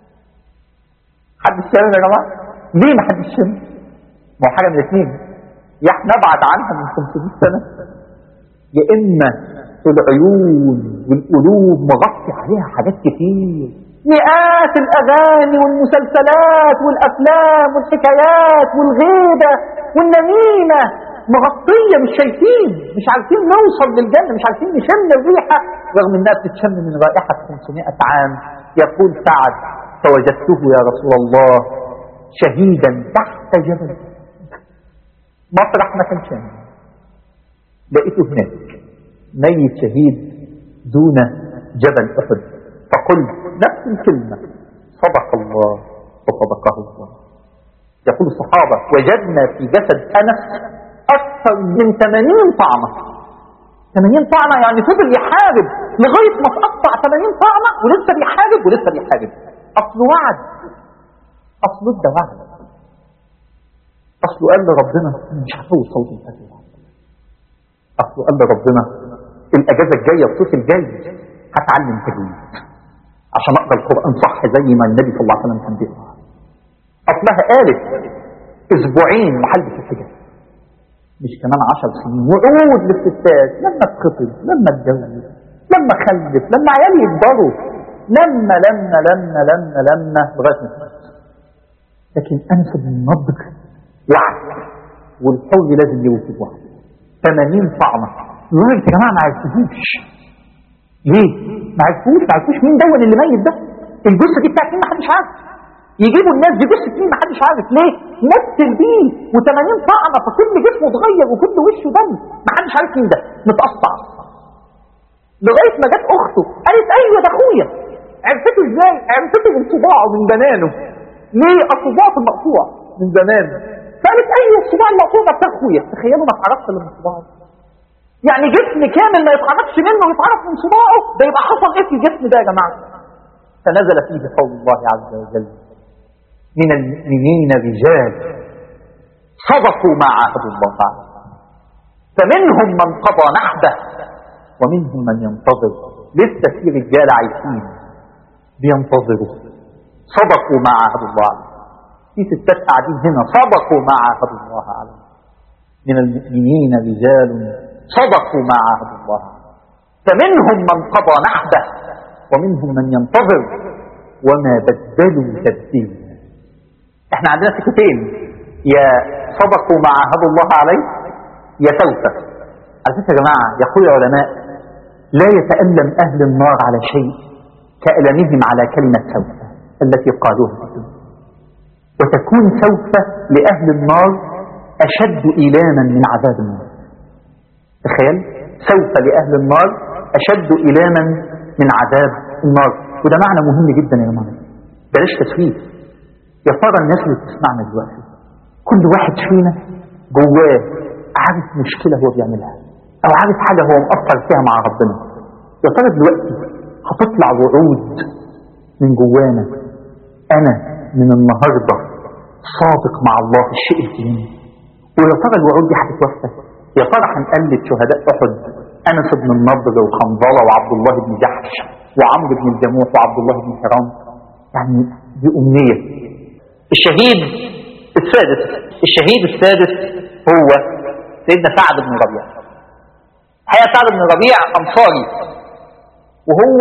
حد شم يا جماعة؟ ليه ما حد شم؟ ما هو حاجة من الاثنين: يا احنا نبعد عنها من خمسمائة سنة، يا إما العيون والقلوب مغطي عليها حاجات كتير، مئات الأغاني والمسلسلات والأفلام والحكايات والغيبة والنميمة مغطية، مش شايفين، مش عارفين نوصل للجنة، مش عارفين نشم الريحة رغم انها بتتشم من رائحة خمسمائة عام. يقول سعد: فوجدته يا رسول الله شهيدا تحت جبل، مطرح ما كان شام، لقيته هناك ميت شهيد دون جبل أحد. فقلت نفس الكلمة: صدق الله وصدقه الله. يقول الصحابة: وجدنا في جسد أنس أكثر من ثمانين طعنة. ثمانين طعنة يعني فضل يحارب لغاية ما تقطع ثمانين طعنة ولسه بيحارب ولسه بيحارب. أصل وعد، أصل ده وعد، أصله قال لربنا مش هتوصل للأجل، أصله قال لربنا الأجازة الجاية الصيف الجاي هتعلم تجويد عشان أقرأ القرآن صح زي ما النبي صلى الله عليه وسلم كان بيقرأ. أصلها قالت أسبوعين محل في الحجاب، مش كمان عشر سنين. وعود للستات لما تخطب، لما تجوز، لما خلف، لما عيالي يكبروا، لما لما لما لما لما لغاية ما تموت. لكن أنس بن النضر وعد، والحر لازم يوفي وعد. ثمانين طعنة لغاية يا جماعة ما عرفوش. ليه؟ ما عرفوش ما عرفوش مين دون اللي ميت ده؟ الجثة دي بتاعت مين؟ ما حدش عارف. يجيبوا الناس دي جثة مين؟ ما حدش عارف. ليه؟ مثل بيه وثمانين طعنة فكل جسمه اتغير وكل وشه دم، ما حدش عارف مين ده، متقطع. لغاية ما جت أخته قالت: أيوة ده أخويا. عرفته إزاي؟ عرفته من صباعه من بنانه. ليه؟ الصباع المقطوع من زمان. فقالت: أيوة الصباع المقطوع ده بتاع أخويا. تخيلوا ما اتعرفش إلا من صباعه. يعني جسم كامل ما يتعرفش منه ويتعرف من صباعه، ده يبقى حصل إيه في الجسم ده يا جماعة؟ فنزل فيه قول الله عز وجل: من المؤمنين رجال صدقوا ما عاهدوا الله عليه، فمنهم من قضى نحبه ومنهم من ينتظر. لسه في رجال عايشين بينتظروا، صدقوا ما عاهدوا الله عليه. في ستات قاعدين هنا صدقوا ما عاهدوا الله عليه. من المؤمنين رجال صدقوا ما عاهدوا الله، فمنهم من قضى نحبه ومنهم من ينتظر وما بدلوا تبديلا. احنا عندنا سكتين، يا صدقوا ما عاهدوا الله عليه يا سوف. على فكرة يا جماعة يقول العلماء لا يتألم أهل النار على شيء كألمهم على كلمة سوف التي قالوها في الدنيا، وتكون سوف لأهل النار أشد إيلاما من عذاب النار. تخيل، سوف لأهل النار أشد إيلاما من عذاب النار. وده معنى مهم جدا يا جماعة، بلاش تسويف. يا ترى الناس اللي بتسمعنا دلوقتي كل واحد فينا جواه عارف مشكلة هو بيعملها أو عارف حاجة هو مقصر فيها مع ربنا. يا ترى دلوقتي هتطلع وعود من جوانا، أنا من النهاردة صادق مع الله في الشيء الفلاني، ويا ترى الوعود دي هتتوفى؟ يا ترى هنقلد شهداء أحد أنس بن النضر وحنظلة وعبد الله بن جحش وعمرو بن الجموح وعبد الله بن حرام؟ يعني دي أمنية. الشهيد السادس الشهيد السادس هو سيدنا سعد بن ربيع. الحقيقة سعد بن ربيع أنصاري، وهو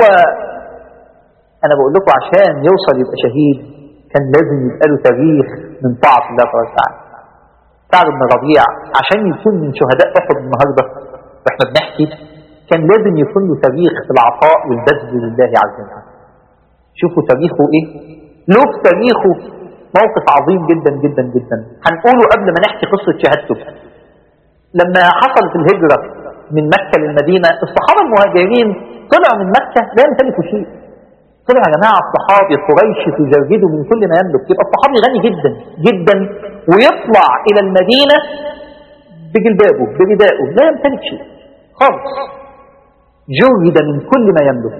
أنا بقول لكم عشان يوصل يبقى شهيد كان لازم يبقى له تاريخ من طاعة الله تبارك وتعالى. سعد بن ربيع عشان يكون من شهداء أحد النهارده واحنا بنحكي كان لازم يكون له تاريخ في العطاء والبذل لله عز وجل. شوفوا تاريخه ايه؟ له في تاريخه موقف عظيم جدا جدا جدا هنقوله قبل ما نحكي قصة شهادته. لما حصلت الهجرة من مكة للمدينة، الصحابة المهاجرين طلعوا من مكة لا يمتلكوا شيء. طلع يا جماعة الصحابي قريش تجرده من كل ما يملك، يبقى الصحابي غني جدا جدا ويطلع إلى المدينة بجلبابه بردائه لا يمتلك شيء خالص، جرد من كل ما يملك.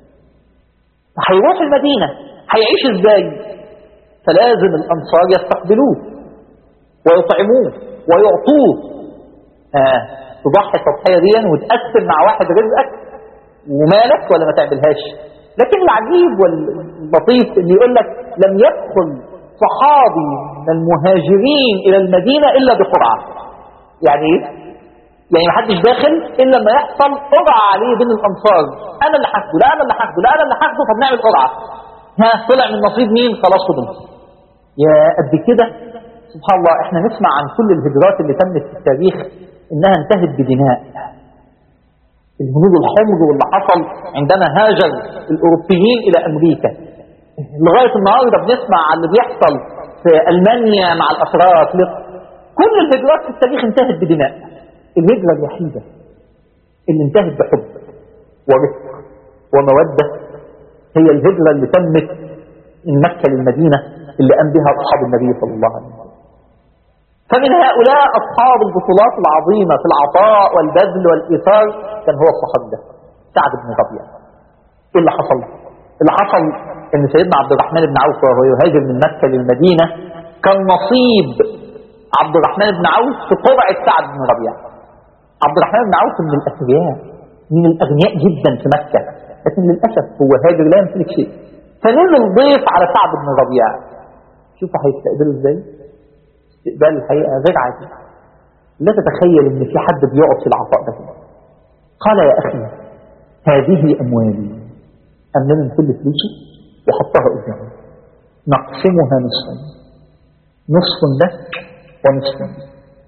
هيروح المدينة هيعيش ازاي؟ فلازم الأنصار يستقبلوه ويطعموه ويعطوه. آه تضحي التضحية دي وتقسم مع واحد رزقك ومالك ولا ما تعملهاش؟ لكن العجيب واللطيف اللي يقول لك لم يدخل صحابي من المهاجرين إلى المدينة إلا بقرعة. يعني ايه؟ يعني ما حدش داخل إلا لما يحصل قرعة عليه بين الأنصار، أنا اللي حاسبه لا أنا اللي حاسبه لا أنا اللي حاسبه، طب نعمل قرعة. ها طلع من نصيب مين؟ خلاص خدهم. يا قد كده سبحان الله. احنا نسمع عن كل الهجرات اللي تمت في التاريخ انها انتهت بدماء. الهنود الحمر واللي حصل عندما هاجر الاوروبيين الى امريكا، لغايه النهارده بنسمع عن اللي بيحصل في المانيا مع الاتراك. كل الهجرات في التاريخ انتهت بدماء. الهجره الوحيده اللي انتهت بحب ورفق وموده هي الهجره اللي تمت من مكه للمدينه اللي قام بها اصحاب النبي صلى الله عليه وسلم. فمن هؤلاء أصحاب البطولات العظيمة في العطاء والبذل والإيثار كان هو الصحابي ده سعد بن ربيع. إيه اللي حصل؟ اللي حصل إن سيدنا عبد الرحمن بن عوف وهو يهاجر من مكة للمدينة كان نصيب عبد الرحمن بن عوف في قرعة سعد بن ربيع. عبد الرحمن بن عوف من الأثرياء، من الأغنياء جدا في مكة، لكن للأسف هو هاجر لا يمتلك شيء. فنزل ضيف على سعد بن ربيع. شوفوا هيستقبلوا ازاي؟ استقبال الحقيقة غير عادي. لا تتخيل ان في حد بيقعد في العطاء ده. قال يا اخي هذه اموالي، امنا من كل فلوسي وحطها قدامي، نقسمها نصفين، نصف لك ونصف لي.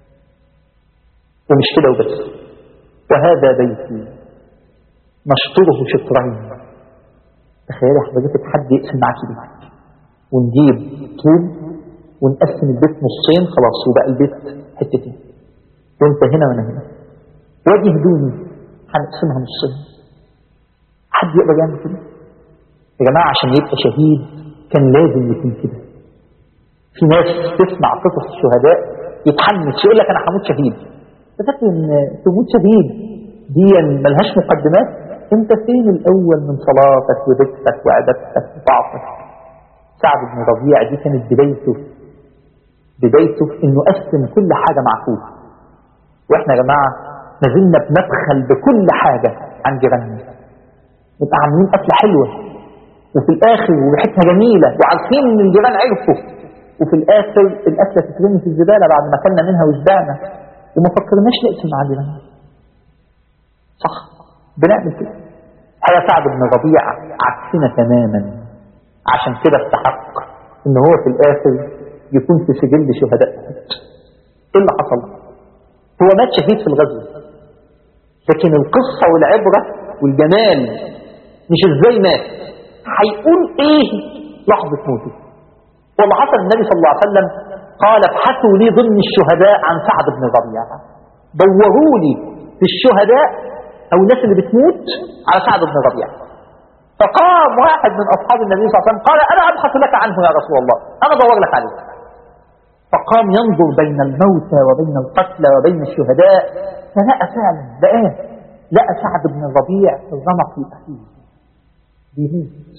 ومش كده وبس، وهذا بيتي نشطره شطرين. تخيل حضرتك حد يقسم معاك بيت ونجيب طوب ونقسم البيت نصين، خلاص وبقى البيت حتتين، وانت هنا وانا هنا. وادي هدومي هنقسمها نصين. حد يقدر يعمل كده؟ يا جماعه عشان يبقى شهيد كان لازم يكون كده. في ناس تسمع قصص الشهداء يتحمس يقول لك انا هموت شهيد. فاكر ان تموت شهيد دي ملهاش مقدمات؟ انت فين الاول من صلاتك وذكرك وعبادتك وطاعتك؟ سعد بن ربيع دي كانت بدايته بدايته انه قسم كل حاجه مع اخوه. واحنا يا جماعه ما زلنا بنبخل بكل حاجه عن جيراننا، نبقى عاملين اكله حلوه وفي الاخر وريحتها جميله وعارفين ان الجيران عرفوا، وفي الاخر الاكله تترمي في الزباله بعد ما اكلنا منها وشبعنا. وما فكرناش نقتل معلمنا. صح، بنعمل كده. هذا سعد بن ربيعة عكسنا تماما، عشان كده استحق ان هو في الاخر يكون في سجل شهداء. ايه اللي حصل؟ هو مات شهيد في الغزو، لكن القصة والعبرة والجمال مش ازاي مات، هيقول ايه لحظة موته. والله حصل النبي صلى الله عليه وسلم قال ابحثوا لي ضمن الشهداء عن سعد بن ربيعة، دوروا لي في الشهداء او الناس اللي بتموت على سعد بن ربيعة. فقام واحد من اصحاب النبي صلى الله عليه وسلم قال انا ابحث لك عنه يا رسول الله، انا ادور لك عليه. فقام ينظر بين الموتى وبين القتلى وبين الشهداء، فلقى فعلا لقاه لقى سعد بن الربيع في الرمق الاخير بيموت.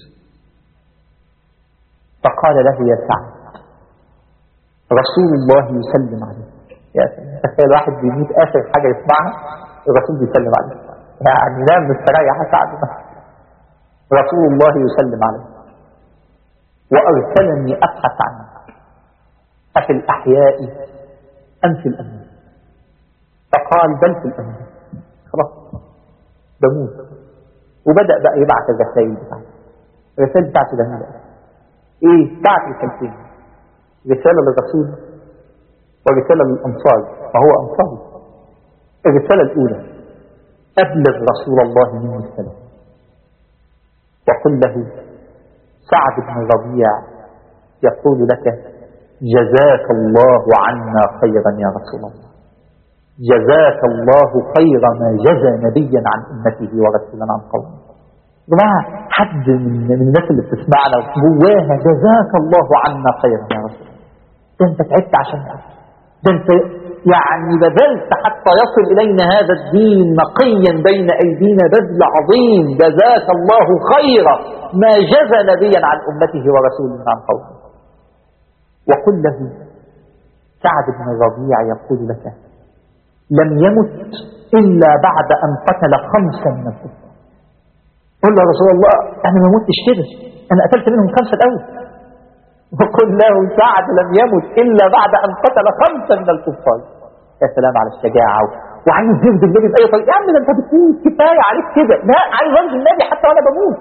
فقال له يا سعد رسول الله يسلم عليك. يا سلام، تخيل واحد بيموت اخر حاجه يسمعها الرسول بيسلم عليك، يعني نام مستريح يا سعد. رسول الله يسلم عليك وارسلني ابحث عنك أفي الأحياء أم في الأموات؟ فقال بل في الأموات، خلاص بموت. وبدأ بقى يبعث الرسائل بتاعته. الرسائل بتاعته جميلة. إيه؟ بعت رسالتين، رسالة للرسول ورسالة للأنصار، فهو أنصاري. الرسالة الأولى أبلغ رسول الله منه السلام وقل له سعد بن ربيع يقول لك جزاك الله عنا خيرا يا رسول الله، جزاك الله خير ما جزى نبيا عن أمته ورسولا عن قومه. جماعة حد من, من الناس اللي بتسمعنا جواها جزاك الله عنا خيرا يا رسول الله، ده انت تعبت عشان ده انت يعني بذلت حتى يصل إلينا هذا الدين نقيا بين أيدينا بذل عظيم، جزاك الله خيرا ما جزى نبيا عن أمته ورسولا عن قومه. وقل له سعد بن الربيع يقول لك لم يمت إلا بعد أن قتل خمسا من الكفار. قل له يا رسول الله أنا ما متش كده، أنا قتلت منهم خمسة الأول. وقل له سعد لم يمت إلا بعد أن قتل خمسا من الكفار. يا سلام على الشجاعة، وعايز يرضي النبي بأي طريقة. يا عم ده أنت بتموت، كفاية عليك كده، لا عايز أرضي النبي حتى وأنا بموت.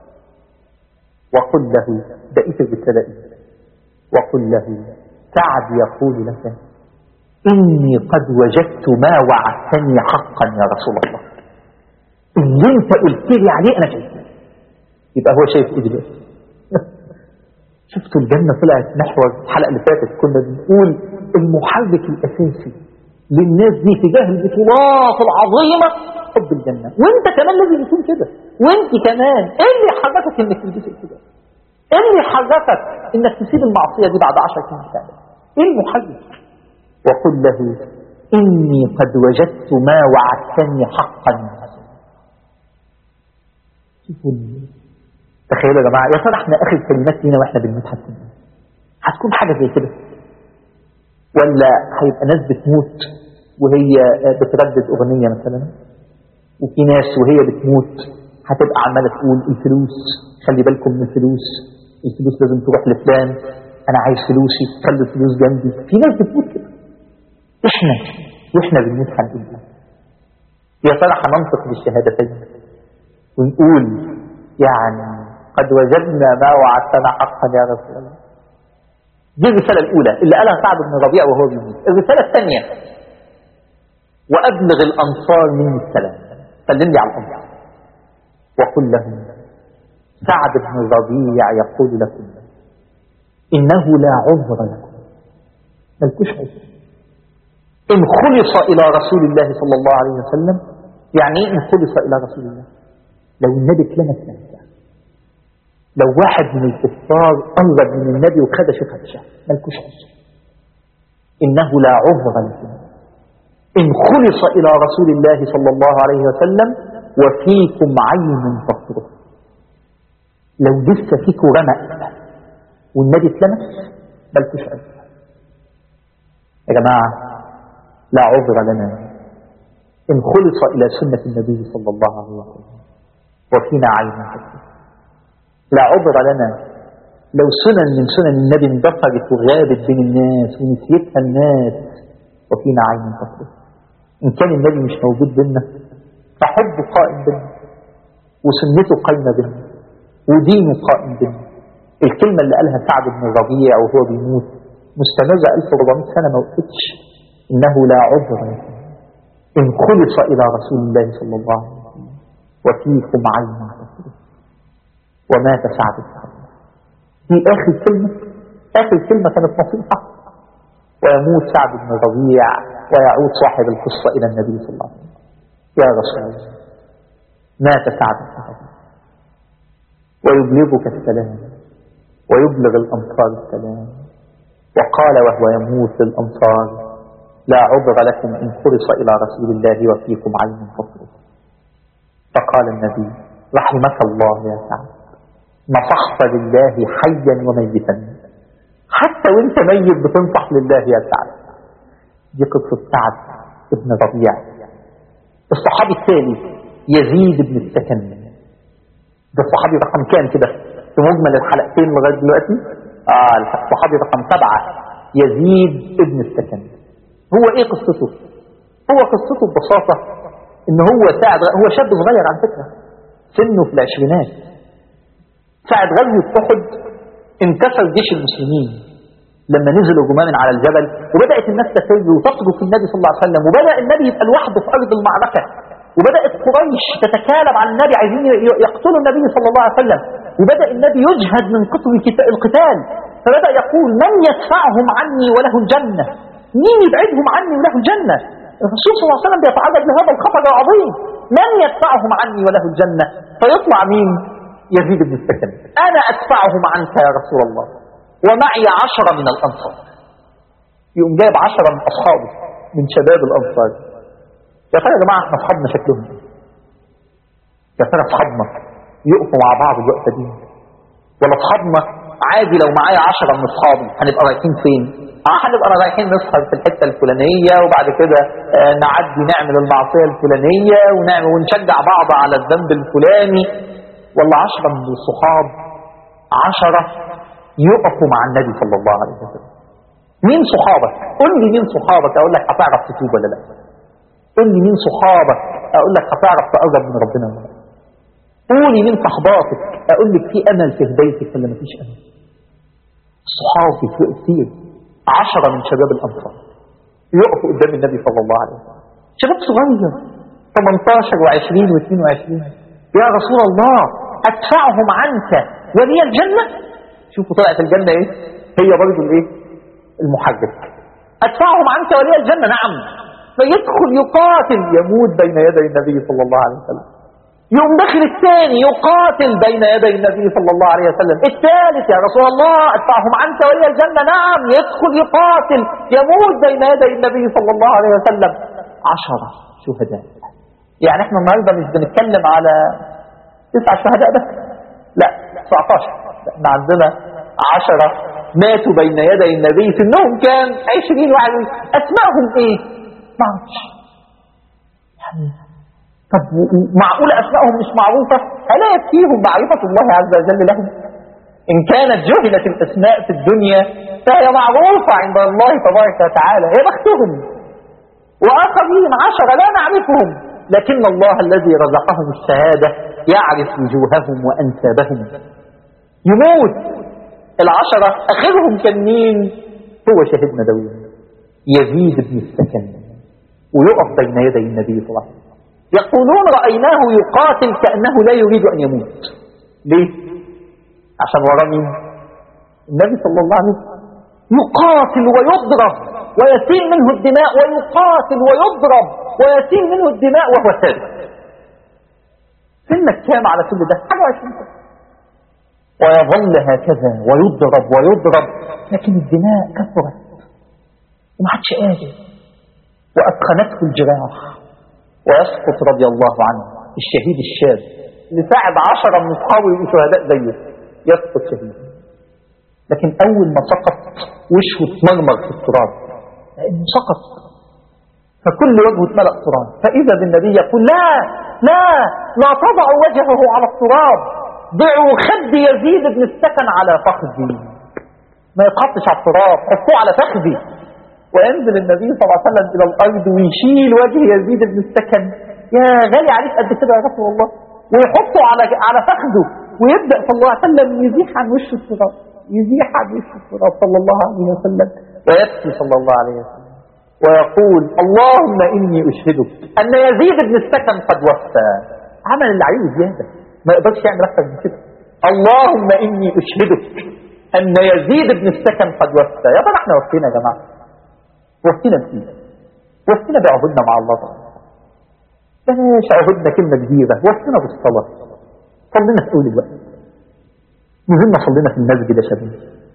وقل له بقيت الرسالة وقل له سعد يقول لك إني قد وجدت ما وعدتني حقا يا رسول الله، اللي انت قلت لي عليه أنا شايفه. يبقى هو شايف إيه دلوقتي؟ شفتوا الجنة طلعت محور الحلقة اللي فاتت كنا بنقول المحرك الأساسي للناس دي تجاه البطولات العظيمة حب الجنة، وانت كمان لازم يكون كده، وانت كمان ايه اللي حركك انك تلبسي كده؟ ايه اللي حركك انك تسيب المعصية دي بعد عشر سنين كاملة؟ ايه المحرك؟ وقل له اني قد وجدت ما وعدتني حقا. شوفوا تخيلوا يا جماعة، يا ترى احنا اخر كلمات لينا واحنا بنموت حاسين هتكون حاجة زي كده، ولا هيبقى ناس بتموت وهي بتردد اغنية مثلا، وفي ناس وهي بتموت هتبقى عمالة تقول الفلوس، خلي بالكم من الفلوس، الفلوس لازم تروح لفلان، انا عايز فلوسي، خلي الفلوس جنبي. في ناس بتموت كده. احنا واحنا بنموت هنقول ايه؟ يا ترى هننطق بالشهادتين ونقول يعني قد وجدنا ما وعدتنا حقا يا رسول الله؟ دي الرسالة الأولى اللي قالها سعد بن ربيع وهو بيموت. الرسالة الثانية وأبلغ الأنصار مني السلام، سلمني على الأنصار وقل لهم سعد بن ربيع يقول لكم إنه لا عذر لكم، ملكوش عذر إن خلص إلى رسول الله صلى الله عليه وسلم. يعني إيه إن خلص إلى رسول الله؟ لو النبي اتلمس نفسه، لو واحد من الكفار قرب من النبي وخدش خدشه، ملكوش عذر. إنه لا عذر لكم إن خلص إلى رسول الله صلى الله عليه وسلم وفيكم عين تفطر. لو لسه فيكم رمق والنبي اتلمس ملكوش عذر. يا جماعة لا عذر لنا إن خلص إلى سنة النبي صلى الله عليه وسلم وفينا عين تفطر. لا عذر لنا لو سنن من سنن النبي اندثرت وغابت بين الناس ونسيتها الناس وفينا عين تفطر. إن كان النبي مش موجود بينا فحبه قائم بينا، وسنته قائمة بينا، ودينه قائم بينا. الكلمة اللي قالها سعد بن الربيع وهو بيموت مستمرة ألف وأربعمائة سنة ما وقفتش، إنه لا عذر إن خلص إلى رسول الله صلى الله عليه وسلم وفيكم عين رسوله ومات سعد بن الربيع. دي آخر كلمة، آخر كلمة كانت نصيحة، ويموت سعد بن الربيع ويعود صاحب القصة إلى النبي صلى الله عليه وسلم: يا رسول الله مات سعد بن الربيع ويبلغك السلام ويبلغ الأنصار السلام. وقال وهو يموت للأنصار: لا عذر لكم إن خلص إلى رسول الله وفيكم عين فطرة. فقال النبي: رحمك الله يا سعد، نصحت لله حيا وميتا، حتى وانت ميت بتنصح لله يا سعد. دي قصة سعد بن ربيع. الصحابي الثاني يزيد بن السكن، ده الصحابي رقم كام كده في مجمل الحلقتين لغاية دلوقتي؟ آه الصحابي رقم سبعة يزيد بن السكن. هو ايه قصته؟ هو قصته ببساطة ان هو ساعد، هو شاب صغير على فكرة، سنه في العشرينات. ساعد غزوة أحد انكسر جيش المسلمين لما نزلوا جماما على الجبل، وبدأت الناس تسير وتطرق النبي صلى الله عليه وسلم، وبدأ النبي يبقى لوحده في أرض المعركة، وبدأت قريش تتكالب على النبي عايزين يقتلوا النبي صلى الله عليه وسلم، وبدأ النبي يجهد من قتل القتال، فبدأ يقول: من يدفعهم عني وله الجنة؟ مين يبعدهم عني وله الجنة؟ الرسول صلى الله عليه وسلم بيتعرض لهذا الخطر العظيم، من يدفعهم عني وله الجنة؟ فيطلع مين؟ يزيد بن السكن: أنا أدفعهم عنك يا رسول الله ومعي عشرة من الأنصار. يقوم جايب عشرة من أصحابه من شباب الأنصار. يا ترى يا جماعة احنا أصحابنا شكلهم ايه؟ يا ترى أصحابنا يقفوا مع بعض الوقت دي؟ ولا أصحابنا عادي لو معايا عشرة من أصحابي هنبقى رايحين فين؟ اه هنبقى رايحين نسهر في الحتة الفلانية، وبعد كده آه نعدي نعمل المعصية الفلانية ونعمل ونشجع بعض على الذنب الفلاني. والله عشرة من الصحاب، عشرة يقفوا مع النبي صلى الله عليه وسلم. مين صحابك؟ قل لي مين صحابك اقول لك هتعرف تتوب ولا لا. قل لي مين صحابك اقول لك هتعرف تقرب من ربنا ولا لا. قولي مين صحباتك اقول لك في امل في هدايتك ولا مفيش امل. الصحاب بيفرقوا كتير. عشرة من شباب الانصار يقفوا قدام النبي صلى الله عليه وسلم، شباب صغير ثمانية عشر وعشرين واثنين وعشرين. يا رسول الله ادفعهم عنك ولي الجنة. شوفوا طلعت الجنة ايه؟ هي برضو الايه؟ المحرك. ادفعهم عنك ولي الجنة، نعم. فيدخل يقاتل، يموت بين يدي النبي صلى الله عليه وسلم. يوم دخل الثاني يقاتل بين يدي النبي صلى الله عليه وسلم. الثالث: يا رسول الله ادفعهم عنك ولي الجنة، نعم. يدخل يقاتل، يموت بين يدي النبي صلى الله عليه وسلم. عشرة شهداء. يعني احنا النهارده مش بنتكلم على تسعة شهداء بس، لا تسعة عشر. احنا عندنا عشرة ماتوا بين يدي النبي، سنهم كان عشرين واحد. اسمائهم ايه؟ ما اعرفش. يعني طب معقولة اسمائهم مش معروفة؟ ألا يكفيهم معرفة الله عز وجل لهم؟ إن كانت جهلت الأسماء في الدنيا فهي معروفة عند الله تبارك وتعالى. يا بختهم. وآخرين عشرة لا نعرفهم، لكن الله الذي رزقهم الشهادة يعرف وجوههم وأنسابهم. يموت العشرة، آخرهم كان مين؟ هو شهدنا دوين يزيد بن السكن، ويقف بين يدي النبي صلى الله عليه وسلم. يقولون رأيناه يقاتل كأنه لا يريد أن يموت. ليه؟ عشان ورا مين؟ النبي صلى الله عليه وسلم. يقاتل ويضرب ويسيل منه الدماء، ويقاتل ويضرب ويسيل منه الدماء وهو ثابت. سنك كام على كل ده؟ حاجة وعشرين سنة. ويظل هكذا ويضرب ويضرب، لكن الدماء كثرت وما حدش قادر، وأثخنته الجراح، ويسقط رضي الله عنه الشهيد الشاب اللي ساعد عشرة من أصحابه يبقوا شهداء زيه، يسقط شهيد. لكن أول ما سقط وشه اتمرمر في التراب لأنه سقط، فكل وجهه اتملأ تراب. فإذا بالنبي يقول: لا لا لا تضعوا وجهه على التراب، ضعوا خد يزيد بن السكن على فخذي. ما يتحطش على التراب، حطوه على فخذي. وينزل النبي صلى الله عليه وسلم الى الارض ويشيل وجه يزيد بن السكن، يا غالي عليك قد كده يا رسول الله، ويحطه على على فخذه ويبدا صلى الله عليه وسلم يزيح عن وش التراب، يزيح عن وش التراب صلى الله عليه وسلم، ويبكي صلى الله عليه وسلم ويقول اللهم اني اشهدك ان يزيد بن السكن قد وفى. عمل اللي عليه زياده، ما يقدرش يعمل اكتر من كده. اللهم اني اشهدك ان يزيد بن السكن قد وفى. يا ترى احنا وفينا يا جماعه؟ وفينا بايه؟ وفينا بعهودنا مع الله تعالى. بلاش عهودنا كلمه كبيره، وفينا بالصلاه. صلينا في اول الوقت، نزلنا صلينا في المسجد يا شباب،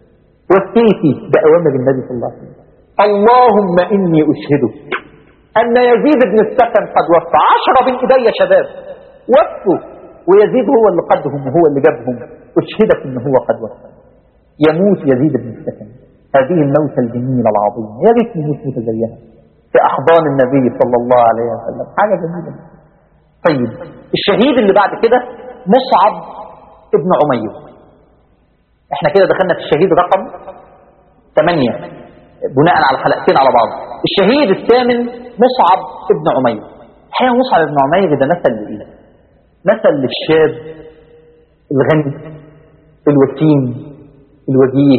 وفيتي باوامر النبي صلى الله عليه وسلم. اللهم اني اشهدك ان يزيد بن السكن قد وفى. عشرة بين ايدي يا شباب وفوا، ويزيد هو اللي قدهم وهو اللي جابهم. اشهدك ان هو قد وفى. يموت يزيد بن السكن هذه الموتة الجميلة العظيمة، يا ريت نموت متزينة في احضان النبي صلى الله عليه وسلم، حاجة جميلة. طيب الشهيد اللي بعد كده مصعب ابن عمير. احنا كده دخلنا في الشهيد رقم ثمانية بناء على حلقتين على بعض. الشهيد الثامن مصعب ابن عمير. الحقيقة مصعب ابن عمير ده مثل لإيه؟ مثل للشاب الغني الوسيم الوجيه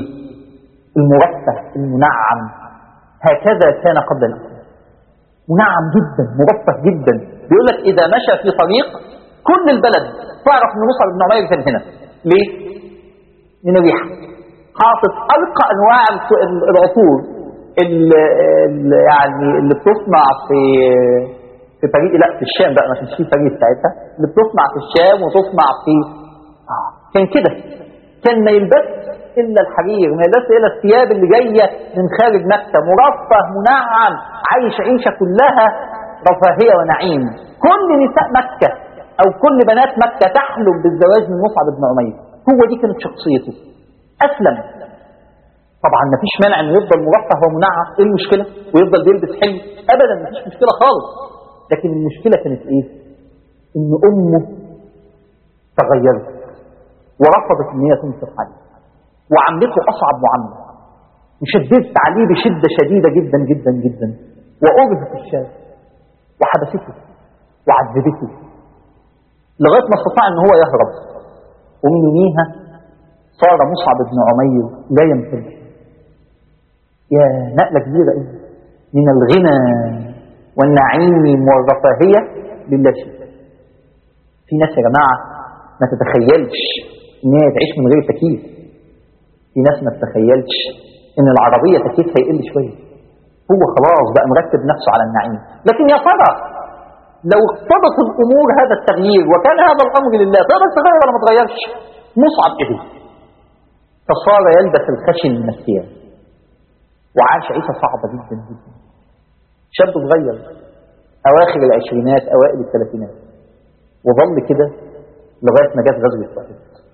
المرفه المنعم. هكذا كان قبل الإسلام، منعم جدا مرفه جدا. بيقول لك إذا مشى في طريق كل البلد تعرف ان مصعب بن عمير كان هنا. ليه؟ من الريحة، حاطط أرقى أنواع العطور اللي يعني اللي بتصنع في في فريق لا في الشام بقى، ما كانش في فريق ساعتها، اللي بتصنع في الشام وتصنع في آه. كان كده، كان ما يلبس إلا الحرير، ما يلبس إلا الثياب اللي جاية من خارج مكة، مرفه منعم، عايش عيشة كلها رفاهية ونعيم. كل نساء مكة أو كل بنات مكة تحلم بالزواج من مصعب بن عمير. هو دي كانت شخصيته. أسلم طبعا ما فيش مانع انه يفضل مرفه ومنعم، ايه المشكلة؟ ويفضل بيلبس حلو، ابدا ما فيش مشكلة خالص. لكن المشكلة كانت ايه؟ ان امه تغيرت ورفضت ان هي تنفق عليه، وعملته اصعب معاملة، وشددت عليه بشدة شديدة جدا جدا جدا، وأرهقت الشاب وحبسته وعذبته لغاية ما استطاع ان هو يهرب. ومن يوميها صار مصعب بن عمير لا يمتلك. يا نقلة كبيرة إيه؟ من الغنى والنعيم والرفاهية لله شيء. في ناس يا جماعة ما تتخيلش ان هي تعيش من غير تكييف. في ناس ما تتخيلش ان العربية تكييفها يقل شوية، هو خلاص بقى مرتب نفسه على النعيم. لكن يا ترى لو اقتضت الامور هذا التغيير وكان هذا الامر لله، تقدر تغير ولا ما تغيرش؟ مصعب ايه؟ فصار يلبس الخشن من الثياب وعاش عيشة صعبة جدا جدا. شاب صغير اواخر العشرينات اوائل الثلاثينات، وظل كده لغاية ما جت غزوة أحد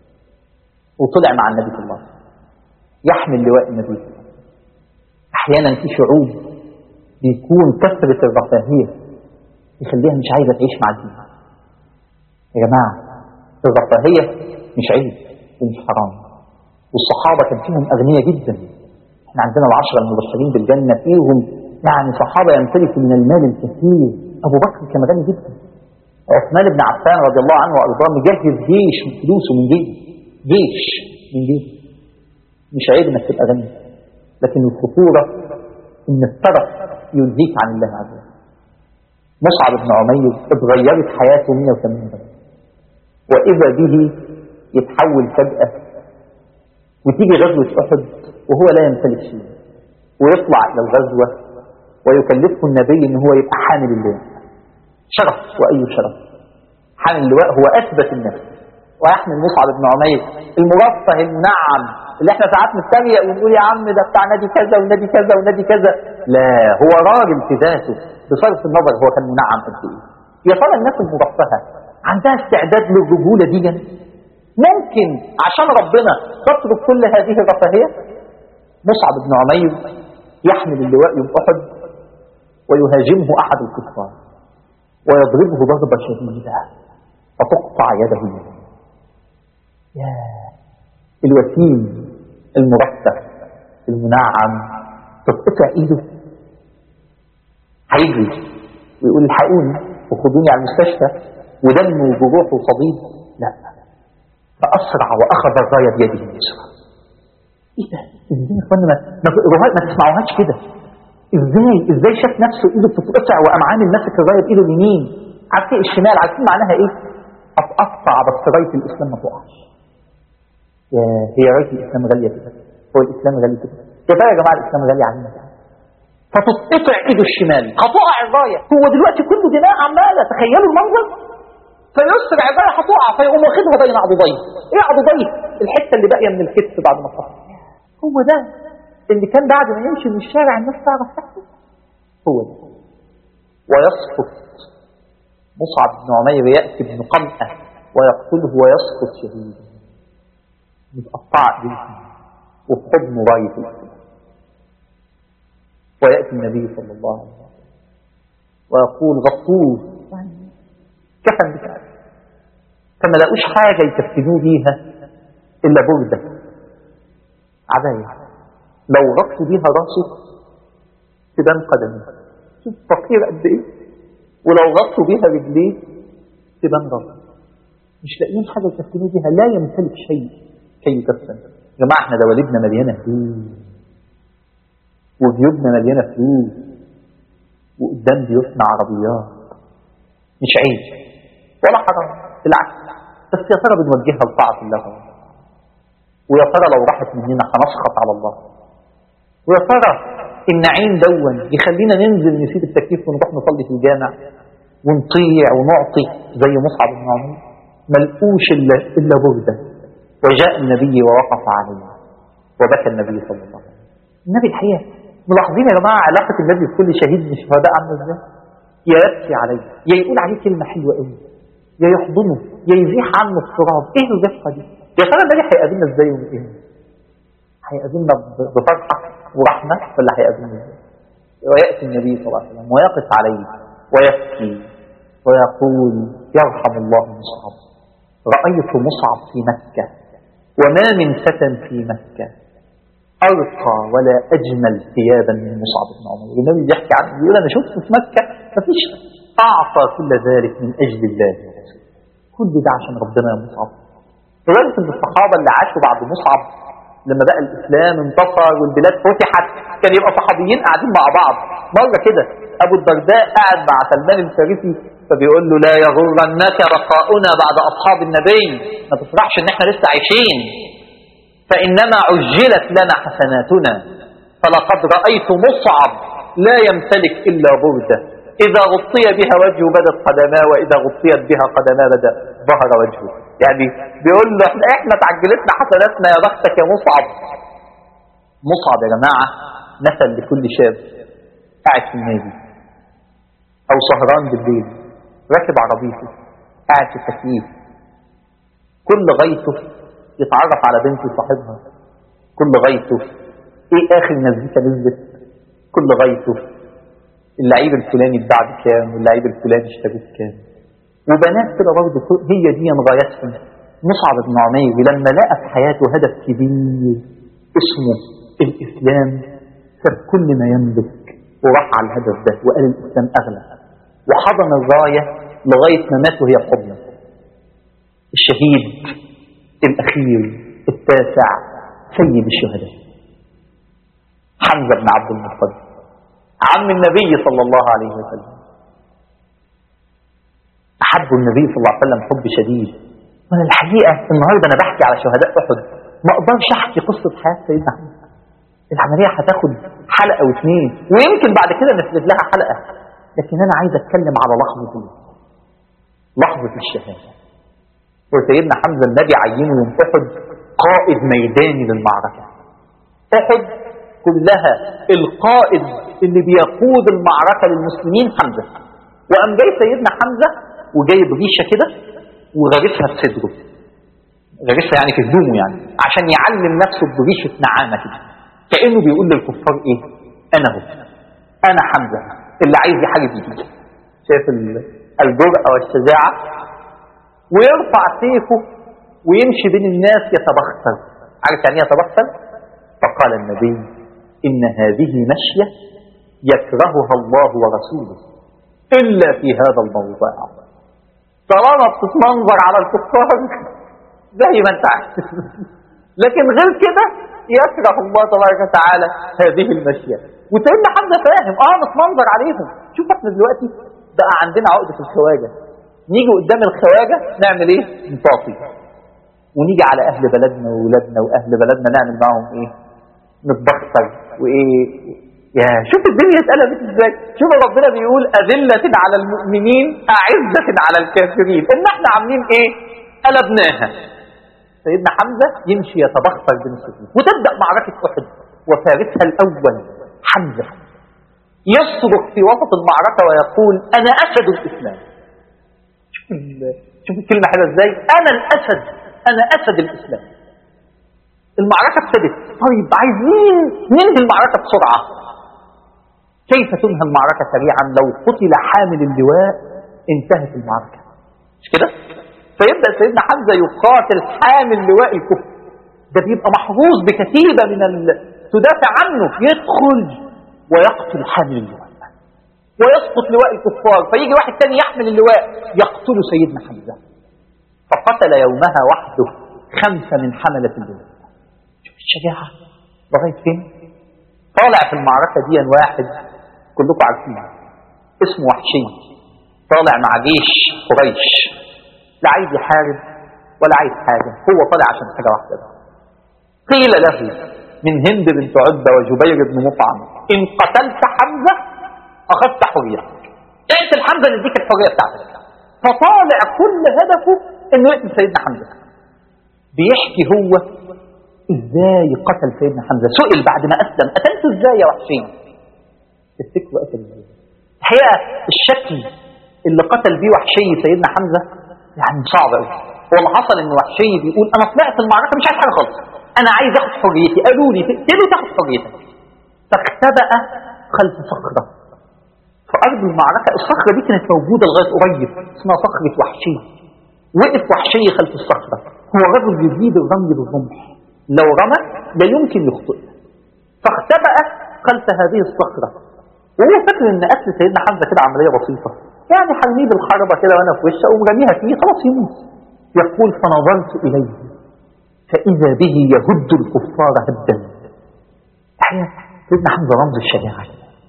وطلع مع النبي صلى الله عليه وسلم يحمل لواء النبي. احيانا في شعوب بيكون كثرة الرفاهية يخليها مش عايزة تعيش مع الدين. يا جماعة الرفاهية مش عيب ومش حرام، والصحابة كان فيهم أغنياء جدا. احنا عندنا العشرة المبشرين بالجنة فيهم يعني صحابة يمتلكوا من المال الكثير. أبو بكر كان غني جدا، عثمان بن عفان رضي الله عنه وأرضاه مجهز جيش من فلوسه، من جيش جيش من جيش. مش عيب انك تبقى غني، لكن الخطورة ان الترف يلهيك عن الله عز وجل. مصعب بن عمير اتغيرت حياته مية وثمانين درجة، وإذا به يتحول فجأة وتيجي غزوة أحد وهو لا يمتلك شيء، ويطلع إلى الغزوة ويكلفه النبي ان هو يبقى حامل اللواء. شرف، وأي شرف. حامل اللواء هو أثبت النفس، ويحمل مصعب بن عمير المرفه المنعم اللي احنا ساعات نتريق ونقول يا عم ده بتاع نادي كذا ونادي كذا ونادي كذا. لا، هو راجل في ذاته بصرف النظر هو كان منعم قد ايه. يا ترى الناس المرفهه عندها استعداد للرجوله دي؟ ممكن عشان ربنا تترك كل هذه الرفاهيه؟ مصعب بن عمير يحمل اللواء يوم احد ويهاجمه احد الكفار ويضربه ضربه شديده فتقطع يده. يا الوسيم المرفه المنعم تتقطع ايده هيجري ويقول الحقوني وخدوني على المستشفى ودم وجروح وصديد. لا، فأسرع وأخذ الراية بيده اليسرى. ايه ده؟ ازاي يا اخوانا ما, ما تسمعوهاش كده؟ ازاي ازاي شاف نفسه ايده بتتقطع وقام عامل ماسك الرايه بايده اليمين؟ عارفين الشمال عارفين معناها ايه؟ اتقطع بس رايه الاسلام ما تقعش. يا هي رايه الاسلام غاليه كده؟ هو الاسلام غالي كده؟ يا ترى يا جماعه الاسلام غالي علينا كده؟ فتتقطع ايده الشمال، هتقع الرايه. هو دلوقتي كله دماء عماله، تخيلوا المنظر. فيسرع الرايه هتقع، فيقوم واخدها بين عضديه. ايه عضديه؟ الحته اللي باقيه من الكتف بعد ما اتقطع. هو ده اللي كان بعد ما يمشي من الشارع الناس تعرف تحته. هو ده. ويسقط مصعب بن عمير، يأتي ابن قمأة ويقتله ويسقط شهيدا متقطع جسمه وفي حضنه راية الإسلام. ويأتي النبي صلى الله عليه وسلم ويقول غطوه كفن بتاعه. فما لقوش حاجة يكفنوه بيها إلا بردة عباية، لو غطوا بيها راسه تبان قدمه، شوف فقير قد ايه، ولو غطوا بيها رجليه تبان راسه. مش لاقيين حاجه يكفنوا بيها، لا يمتلك شيء كي يكفن. يا جماعه احنا دواليبنا مليانه فلوس وجيوبنا مليانه فلوس وقدام بيوتنا عربيات، مش عيب ولا حرام، بالعكس، بس يا ترى بنوجهها لطاعه الله؟ ويا ترى لو راحت مننا هنسخط على الله؟ ويا ترى النعيم دون يخلينا ننزل نسيب التكييف ونروح نصلي في الجامع ونطيع ونعطي زي مصعب بن عمير؟ ملقوش الا الا برده. وجاء النبي ووقف عليه وبكى النبي صلى الله عليه وسلم. النبي الحقيقه ملاحظين يا جماعه علاقه النبي بكل شهيد من الشهداء عامله ازاي؟ يا يبكي عليه، يا يقول عليه كلمه حلوه قوي، يا يحضنه، يا يزيح عنه التراب. ايه الرفقه دي؟ يا ترى النبي هيقابلنا ازاي يوم القيامه؟ هيقابلنا بفرحه ورحمه ولا هيقابلنا ازاي؟ وياتي النبي صلى الله عليه وسلم ويقف عليه ويبكي ويقول يرحم الله مصعب، رايت مصعب في مكه وما من فتى في مكه ارقى ولا اجمل ثيابا من مصعب بن عمير. النبي بيحكي عنه بيقول انا شفته في مكه مفيش اعطى كل ذلك من اجل الله ورسوله، كل ده عشان ربنا يا مصعب. لذلك ان الصحابه اللي عاشوا بعد مصعب لما بقى الاسلام انتصر والبلاد فتحت كان يبقى صحابيين قاعدين مع بعض. مره كده ابو الدرداء قاعد مع سلمان الفارسي فبيقول له لا يغرنك بقاؤنا بعد اصحاب النبي، ما تفرحش ان احنا لسه عايشين، فانما عجلت لنا حسناتنا، فلقد رايت مصعب لا يمتلك الا برده اذا غطي بها وجهه بدت قدماه واذا غطيت بها قدماه بدا ظهر وجهه. يعني بيقول له احنا احنا تعجلتنا حسناتنا يا بختك يا مصعب. مصعب يا جماعه مثل لكل شاب قاعد في النادي او سهران بالليل راكب عربيته قاعد في التكييف، كل غايته يتعرف على بنت صاحبها، كل غايته ايه اخر مزيكا نزلت، كل غايته اللعيب الفلاني اتباع بكام واللعيب الفلاني اشترى بكام. وبنات كده برضه هي دي غايتهم. مصعب بن عمير لما لقى في حياته هدف كبير اسمه الاسلام ساب كل ما يملك وراح على الهدف ده وقال الاسلام اغلى، وحضن الرايه لغايه ما مات وهي في حضنه. الشهيد الاخير التاسع سيد الشهداء حمزه بن عبد المطلب عم النبي صلى الله عليه وسلم. أحب النبي صلى الله عليه وسلم حب شديد. وأنا الحقيقة النهاردة أنا بحكي على شهداء أحد ما أقدرش أحكي قصة حياة سيدنا حمزة. العملية هتاخد حلقة واثنين ويمكن بعد كده نفرد لها حلقة، لكن أنا عايز أتكلم على لحظة لحظة الشهادة. وسيدنا حمزة النبي عينه يوم أحد قائد ميداني للمعركة. أحد كلها القائد اللي بيقود المعركة للمسلمين حمزة، وقام جاي سيدنا حمزة وجايب ريشة كده وغرسها في صدره، غرسها يعني في هدومه يعني عشان يعلم نفسه بريشة نعامة كده، كأنه بيقول للكفار ايه انا هو انا حمزة اللي عايز يحارب يجي. شايف الجرأة والشجاعة. ويرفع سيفه ويمشي بين الناس يتبختر. عارف يعني ايه يتبختر؟ فقال النبي إن هذه مشية يكرهها الله ورسوله إلا في هذا الموضع. طالما بتتمنظر على الكفار زي ما انت عارف، لكن غير كده يكره الله تبارك وتعالى هذه المشيئة. وسيدنا حمزة فاهم اه نتمنظر عليهم. شوف احنا دلوقتي بقى عندنا عقدة الخواجة، نيجي قدام الخواجة نعمل ايه؟ نطاطي. ونيجي على اهل بلدنا وولادنا واهل بلدنا نعمل معهم ايه؟ نتبختر وايه. يا شوف الدنيا اتقلبت ازاي. شوف ربنا بيقول أذلة على المؤمنين أعزة على الكافرين. ان احنا عاملين ايه؟ قلبناها. سيدنا حمزة يمشي يتبختر بين الصفوف، وتبدأ معركة أحد وفارسها الأول حمزة يصرخ في وسط المعركة ويقول أنا أسد الإسلام. شوف شوف الكلمة حلوة ازاي. أنا الأسد، أنا أسد الإسلام. المعركة ابتدت. طيب عايزين ننهي المعركة بسرعة. كيف تنهى المعركة سريعا؟ لو قتل حامل اللواء انتهت المعركة، مش كده؟ فيبدأ سيدنا حمزة يقاتل حامل لواء الكفر. ده بيبقى محروس بكتيبة من ال... تدافع عنه، يدخل ويقتل حامل اللواء ويسقط لواء الكفار، فيجي واحد تاني يحمل اللواء يقتل سيدنا حمزة. فقتل يومها وحده خمسة من حملة اللواء. شوف الشجاعة لغاية فين. طالع في المعركة دي واحد كلكم عارفينه اسمه وحشي، طالع مع جيش قريش، لا عايز يحارب ولا عايز حاجة، هو طالع عشان حاجة واحدة. قيل له من هند بنت عتبة وجبير بن مطعم إن قتلت حمزة أخذت حريتك، اقتل حمزة نديك الحرية بتاعتك. فطالع كل هدفه إنه يقتل سيدنا حمزة. بيحكي هو إزاي قتل سيدنا حمزة. سئل بعد ما أسلم قتلته إزاي يا وحشي؟ تفتكروا قتل إزاي؟ الحقيقة الشكل اللي قتل بيه وحشي سيدنا حمزة يعني صعب قوي. هو اللي حصل ان وحشي بيقول انا طلعت المعركه مش عايز حاجه خالص، انا عايز اخد حريتي، قالوا لي تقتله تاخد حريتك. فاختبأ خلف صخره في ارض المعركه. الصخره دي كانت موجوده لغايه قريب، اسمها صخره وحشي. وقف وحشي خلف الصخره. هو رجل يزيد الرمي بالرمح، لو رمى لا يمكن يخطئ. فاختبأ خلف هذه الصخره وهو فاكر ان قتل سيدنا حمزه كده عمليه بسيطه، يعني حرميه بالحربة كده وانا في وشه ومرميها فيه خلاص يموت. يقول فنظرت إليه فإذا به يهد الكفار هدا. الحقيقة سيدنا حمزة رمز الشجاعة.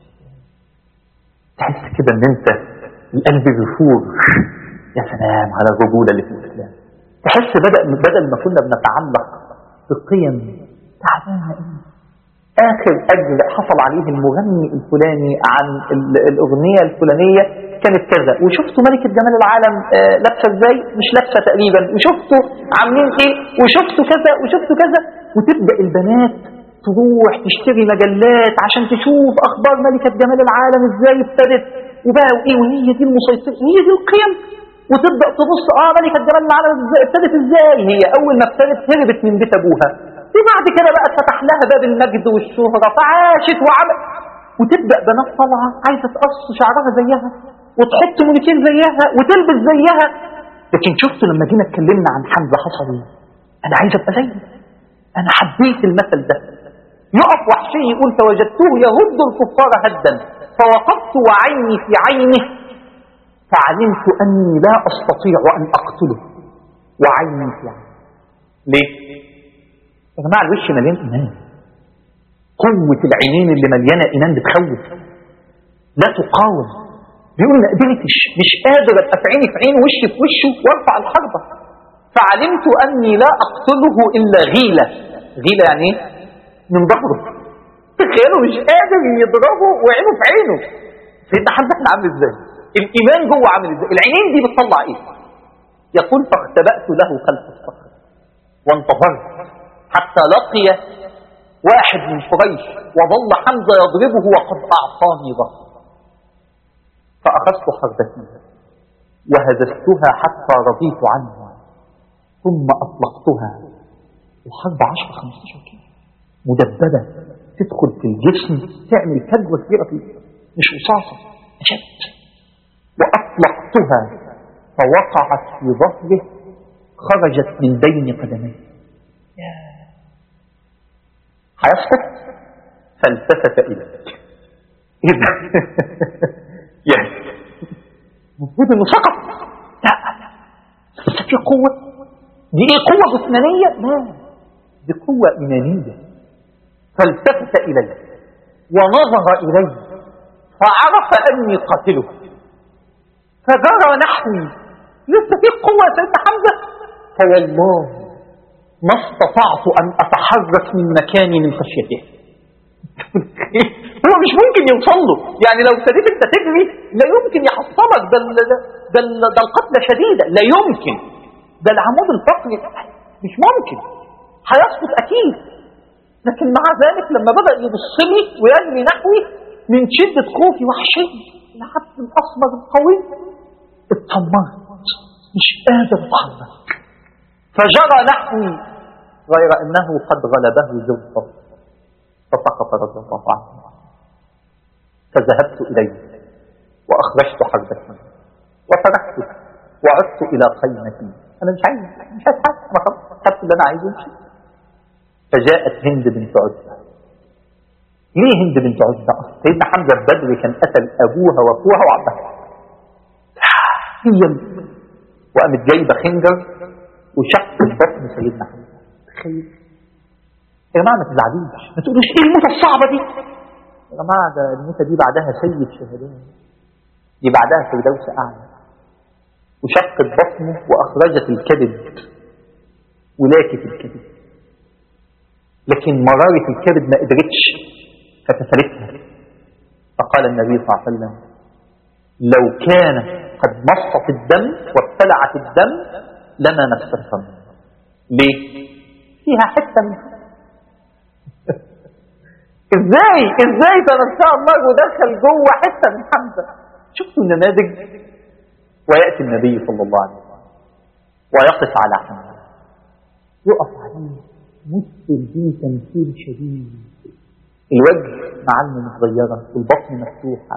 تحس كده ان انت القلب بيفور، يا سلام على الرجولة اللي في الإسلام. تحس بدأ بدل ما كنا بنتعلق بقيم تعبانة. آخر أجر حصل عليه المغني الفلاني عن الأغنية الفلانية كانت كذا، وشفتوا ملكة جمال العالم آه لابسة ازاي، مش لابسة تقريبا، وشفتوا عاملين ايه، وشفتوا كذا وشفتوا كذا. وتبدأ البنات تروح تشتري مجلات عشان تشوف أخبار ملكة جمال العالم ازاي ابتدت وبقى وايه، وهي دي المسيطرة، هي دي القيم. وتبدأ تبص اه ملكة جمال العالم ابتدت ازاي. هي أول ما ابتدت هربت من بيت أبوها، وبعد كده بقى فتح لها باب المجد والشهرة فعاشت وعمل. وتبدأ بنات طالعة عايزة تقص شعرها زيها وتحط مونيكير زيها وتلبس زيها. لكن شفتوا لما جينا اتكلمنا عن حمزة حصل ايه؟ انا عايز ابقى زيه، انا حبيت المثل ده. يقف وحشي يقول فوجدته يهد الكفار هدا فوقفت وعيني في عينه فعلمت اني لا استطيع ان اقتله وعيني في عينه. ليه؟ يا جماعة الوش مليان إيمان. قوة العينين اللي مليانة إيمان بتخوف، لا تقاوم. بيقول ما قدرتش، مش قادر أبقى في عيني في عين وشي في وشه وارفع الحربة. فعلمت أني لا أقتله إلا غيلة. غيلة يعني إيه؟ من ظهره. تخيلوا مش قادر يضربه وعينه في عينه. سيدنا حمزة احنا عامل ازاي؟ الإيمان جوه عامل ازاي؟ العينين دي بتطلع إيه؟ يقول فاختبأت له خلف الصخر وانتظرت حتى لقي واحد من قريش وظل حمزة يضربه وقد أعطاني ظهر. فأخذت حربتي وهززتها حتى رضيت عنها ثم أطلقتها. الحرب عشرة خمستاشر كيلو مدببة تدخل في الجسم تعمل فجوة كبيرة فيه، مش رصاصة أشد. وأطلقتها فوقعت في ظهره خرجت من بين قدميه. هيسقط فالتفت إليك ايه ده؟ يعني المفروض انه سقط. لا بس في قوة. دي ايه قوة جسمانية؟ لا دي قوة ايمانية. فالتفت الي ونظر الي فعرف اني قاتله فجرى نحوي. لسه في قوة سيدنا حمزة. فوالله ما استطعت ان اتحرك من مكاني من خشيته. هو مش ممكن يوصل له، يعني لو ابتديت انت تجري لا يمكن يحصلك. ده ده ده القتلة شديدة، لا يمكن. ده العمود الفقري مش ممكن، هيسقط اكيد. لكن مع ذلك لما بدأ يبص لي ويجري نحوي من شدة خوفي وحشي العبد الاسمر القوي اتطمرت مش قادر اتحرك. فجرى نحوي غير انه قد غلبه زوجته فسقط رضي الله عنه. فذهبت اليه واخرجت حربتي وتركته وعدت الى خيمتي. انا مش عايز مش عايز حاجه، انا خلاص خدت اللي انا عايزه ومشيت. فجاءت هند بنت عتبة. ليه هند بنت عتبة؟ سيدنا حمزة بدر كان قتل ابوها واخوها وعبها. هي وقامت جايبه خنجر وشق بطن سيدنا حمزة. تخيل يا جماعه ما تزعلوش، ما تقولوش ايه الموتة الصعبة دي يا جماعه. ده الموتة دي بعدها سيد شهداء، دي بعدها فردوس اعلى. وشقت بطنه واخرجت الكبد ولاكت الكبد، لكن مرارة الكبد ما قدرتش فتسلتها. فقال النبي صلى الله عليه وسلم لو كان قد مصت الدم وابتلعت الدم لما نفسها. ليه؟ فيها حتة من ازاي ازاي تنسى النار ودخل جوه حتة من حمزة. شفتوا النماذج؟ ويأتي النبي صلى الله عليه وسلم ويقف على حمزة، يقف عليه مثل به تمثيل شديد، الوجه معلم متغيرة والبطن مفتوحة.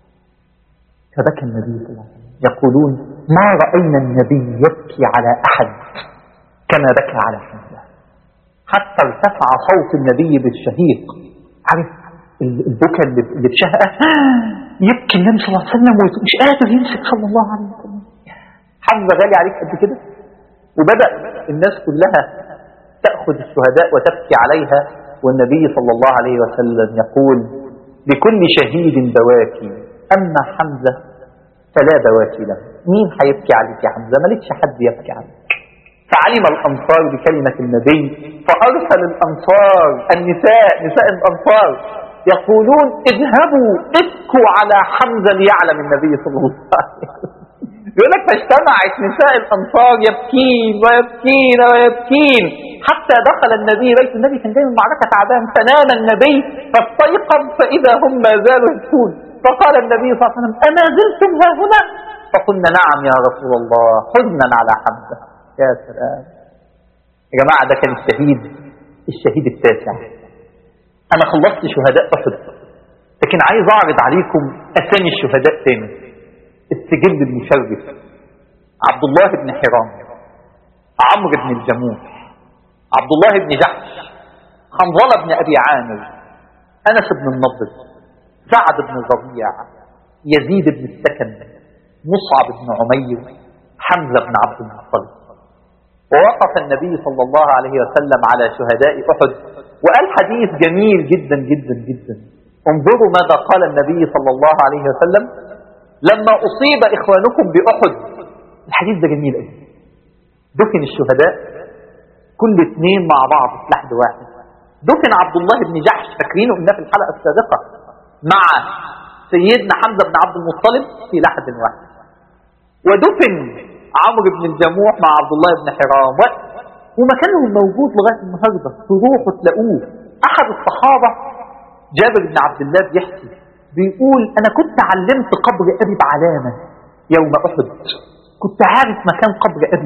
فبكى النبي صلى الله عليه وسلم. يقولون ما رأينا النبي يبكي على أحد كما بكى على حمزة، حتى ارتفع صوت النبي بالشهيق. عارف البكاء اللي بشهقة يبكي النبي صلى الله عليه وسلم ومش قادر يمسك صلى الله عليه وسلم. حمزة غالي عليك قد كده. وبدأ الناس كلها تأخذ الشهداء وتبكي عليها، والنبي صلى الله عليه وسلم يقول لكل شهيد بواكي أما حمزة فلا بواكي له. مين هيبكي عليك يا حمزة؟ مالكش حد يبكي عليك. فعلم الأنصار بكلمة النبي فأرسل الأنصار النساء نساء الأنصار يقولون اذهبوا ابكوا على حمزة ليعلم النبي صلى الله عليه وسلم. يقول لك فاجتمعت نساء الأنصار يبكين ويبكين ويبكين حتى دخل النبي بيت النبي. كان جاي من معركة تعبان فنام النبي فاستيقظ فإذا هم ما زالوا يبكون. فقال النبي صلى الله عليه وسلم أما زلتم ها هنا؟ فقلنا نعم يا رسول الله حزنا على حمزة. يا سلام يا جماعة، ده كان الشهيد الشهيد التاسع. أنا خلصت شهداء أحد، لكن عايز أعرض عليكم أسامي الشهداء تاني. السجل المشرف: عبد الله بن حرام، عمرو بن الجموح، عبد الله بن جحش، حنظلة بن أبي عامر، أنس بن النضر، سعد بن الربيع، يزيد بن السكن، مصعب بن عمير، حمزة بن عبد المطلب. ووقف النبي صلى الله عليه وسلم على شهداء أحد وقال حديث جميل جدا جدا جدا. انظروا ماذا قال النبي صلى الله عليه وسلم لما أصيب إخوانكم بأحد. الحديث ده جميل قوي. دفن الشهداء كل اثنين مع بعض في لحد واحد. دفن عبد الله بن جحش، فاكرينه قلنا في الحلقة السابقة، مع سيدنا حمزة بن عبد المطلب في لحد واحد. ودفن عمرو بن الجموح مع عبد الله بن حرام، ومكانهم موجود لغاية النهاردة. تروحوا تلاقوه. أحد الصحابة جابر بن عبد الله بيحكي بيقول أنا كنت علمت قبر أبي بعلامة يوم أحد، كنت عارف مكان قبر أبي.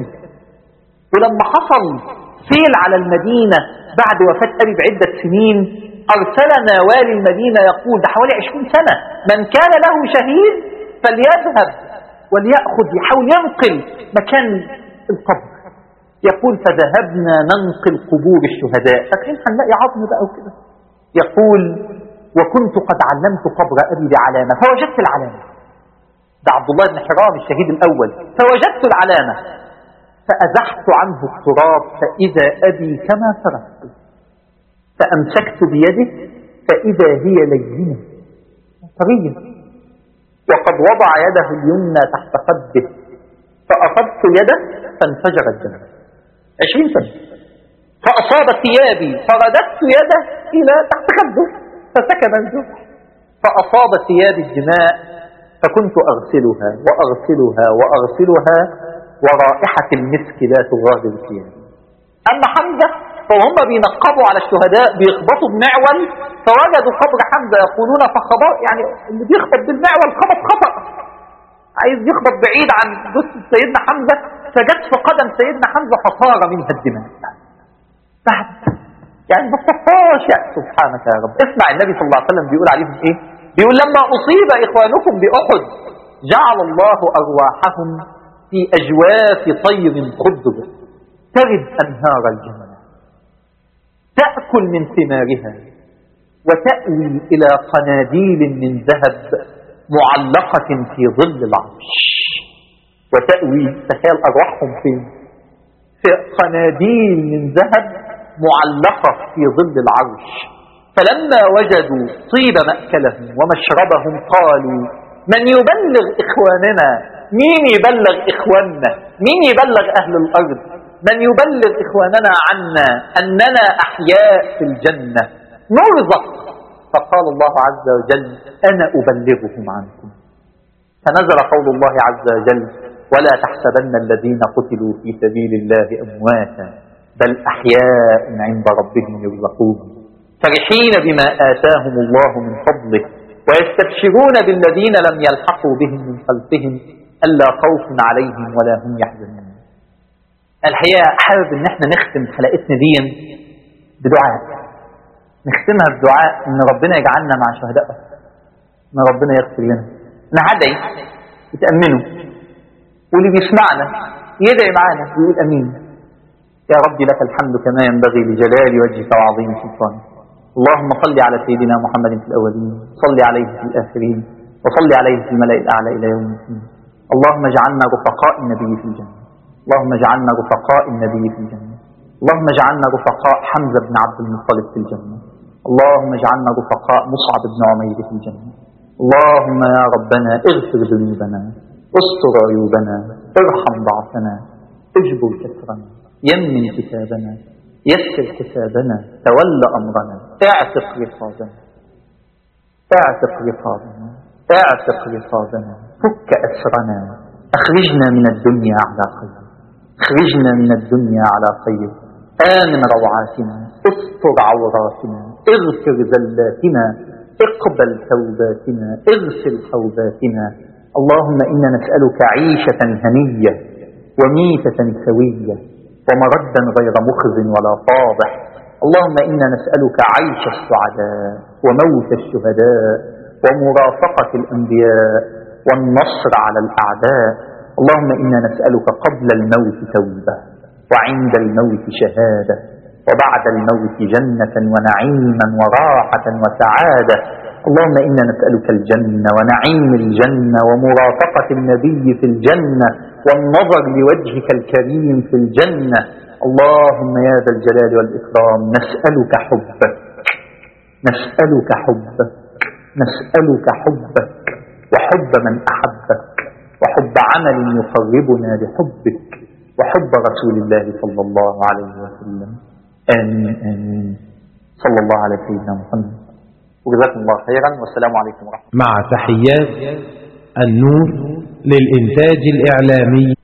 ولما حصل سيل على المدينة بعد وفاة أبي بعدة سنين أرسلنا والي المدينة يقول ده حوالي عشرين سنة من كان له شهيد فليذهب وليأخذ يحاول ينقل مكان القبر. يقول فذهبنا ننقل قبور الشهداء، فكين هنلاقي عظم بقى وكده. يقول وكنت قد علمت قبر أبي بعلامة فوجدت العلامة. ده عبد الله بن حرام الشهيد الأول. فوجدت العلامة فأزحت عنه التراب فإذا أبي كما تركت، فأمسكت بيده فإذا هي لينة طرية، وقد وضع يده اليمنى تحت خده فأخذت يده فانفجر الدم. عشرين سنة. فأصاب ثيابي فرددت يده إلى تحت خده فسكن الجرح، فأصاب ثيابي الدماء فكنت أغسلها وأغسلها وأغسلها ورائحة المسك لا تغادر ثيابي. أما حمزة فهم بينقبوا على الشهداء بيخبطوا بمعول فوجدوا قبر حمزة يقولون فخبط، يعني اللي بيخبط بالمعول خبط خطأ، عايز يخبط بعيد عن جثة سيدنا حمزة فجت في قدم سيدنا حمزة فصار منها الدماء. بعد يعني ما استطاعش يعني سبحانك يا رب. اسمع النبي صلى الله عليه وسلم بيقول عليهم ايه؟ بيقول لما أصيب إخوانكم بأحد جعل الله أرواحهم في أجواف طير خضر ترد أنهار الجنة تأكل من ثمارها وتأوي إلى قناديل من ذهب معلقة في ظل العرش. وتأوي، تخيل أرواحهم فين؟ في قناديل من ذهب معلقة في ظل العرش. فلما وجدوا طيب مأكلهم ومشربهم قالوا من يبلغ إخواننا؟ مين يبلغ إخواننا؟ مين يبلغ أهل الأرض؟ من يبلغ إخواننا عنا أننا أحياء في الجنة نرزق؟ فقال الله عز وجل أنا أبلغهم عنكم. فنزل قول الله عز وجل ولا تحسبن الذين قتلوا في سبيل الله أمواتا بل أحياء عند ربهم يرزقون فرحين بما آتاهم الله من فضله ويستبشرون بالذين لم يلحقوا بهم من خلفهم ألا خوف عليهم ولا هم يحزنون. الحقيقة حابب ان احنا نختم حلقتنا دي بدعاء، نختمها بدعاء ان ربنا يجعلنا مع شهداء، ان ربنا يغفر لنا. انا هدعي يتأمنوا واللي بيسمعنا يدعي معانا ويقول امين. يا ربي لك الحمد كما ينبغي لجلال وجهك وعظيم سلطانك. اللهم صل على سيدنا محمد في الأولين، صل عليه في الآخرين، وصل عليه في الملأ الأعلى إلى يوم الدين. اللهم اجعلنا رفقاء النبي في الجنة، اللهم اجعلنا رفقاء النبي في الجنة، اللهم اجعلنا رفقاء حمزة بن عبد المطلب في الجنة، اللهم اجعلنا رفقاء مصعب بن عمير في الجنة. اللهم يا ربنا اغفر ذنوبنا، استر عيوبنا، ارحم ضعفنا، اجبر كسرنا، يمن كتابنا، يسر حسابنا، تول أمرنا، اعتق رقابنا، اعتق رقابنا، اعتق رقابنا، فك أسرنا، أخرجنا من الدنيا على خير، أخرجنا من الدنيا على خير، آمن روعاتنا، استر عوراتنا، اغفر زلاتنا، اقبل توباتنا، اغسل حوباتنا. اللهم إنا نسألك عيشة هنية وميتة سوية ومردا غير مخز ولا فاضح. اللهم إنا نسألك عيش السعداء وموت الشهداء ومرافقة الأنبياء والنصر على الأعداء. اللهم إنا نسألك قبل الموت توبة وعند الموت شهادة وبعد الموت جنة ونعيما وراحة وسعادة. اللهم إنا نسألك الجنة ونعيم الجنة ومرافقة النبي في الجنة والنظر لوجهك الكريم في الجنة. اللهم يا ذا الجلال والإكرام نسألك حبك، نسألك حبك، نسألك حبك وحب من أحبك وحب عمل يقربنا لحبك وحب رسول الله صلى الله عليه وسلم. آمين آمين. صلى الله على سيدنا محمد وجزاكم الله خيرا والسلام عليكم ورحمة الله. مع تحيات النور للإنتاج الإعلامي.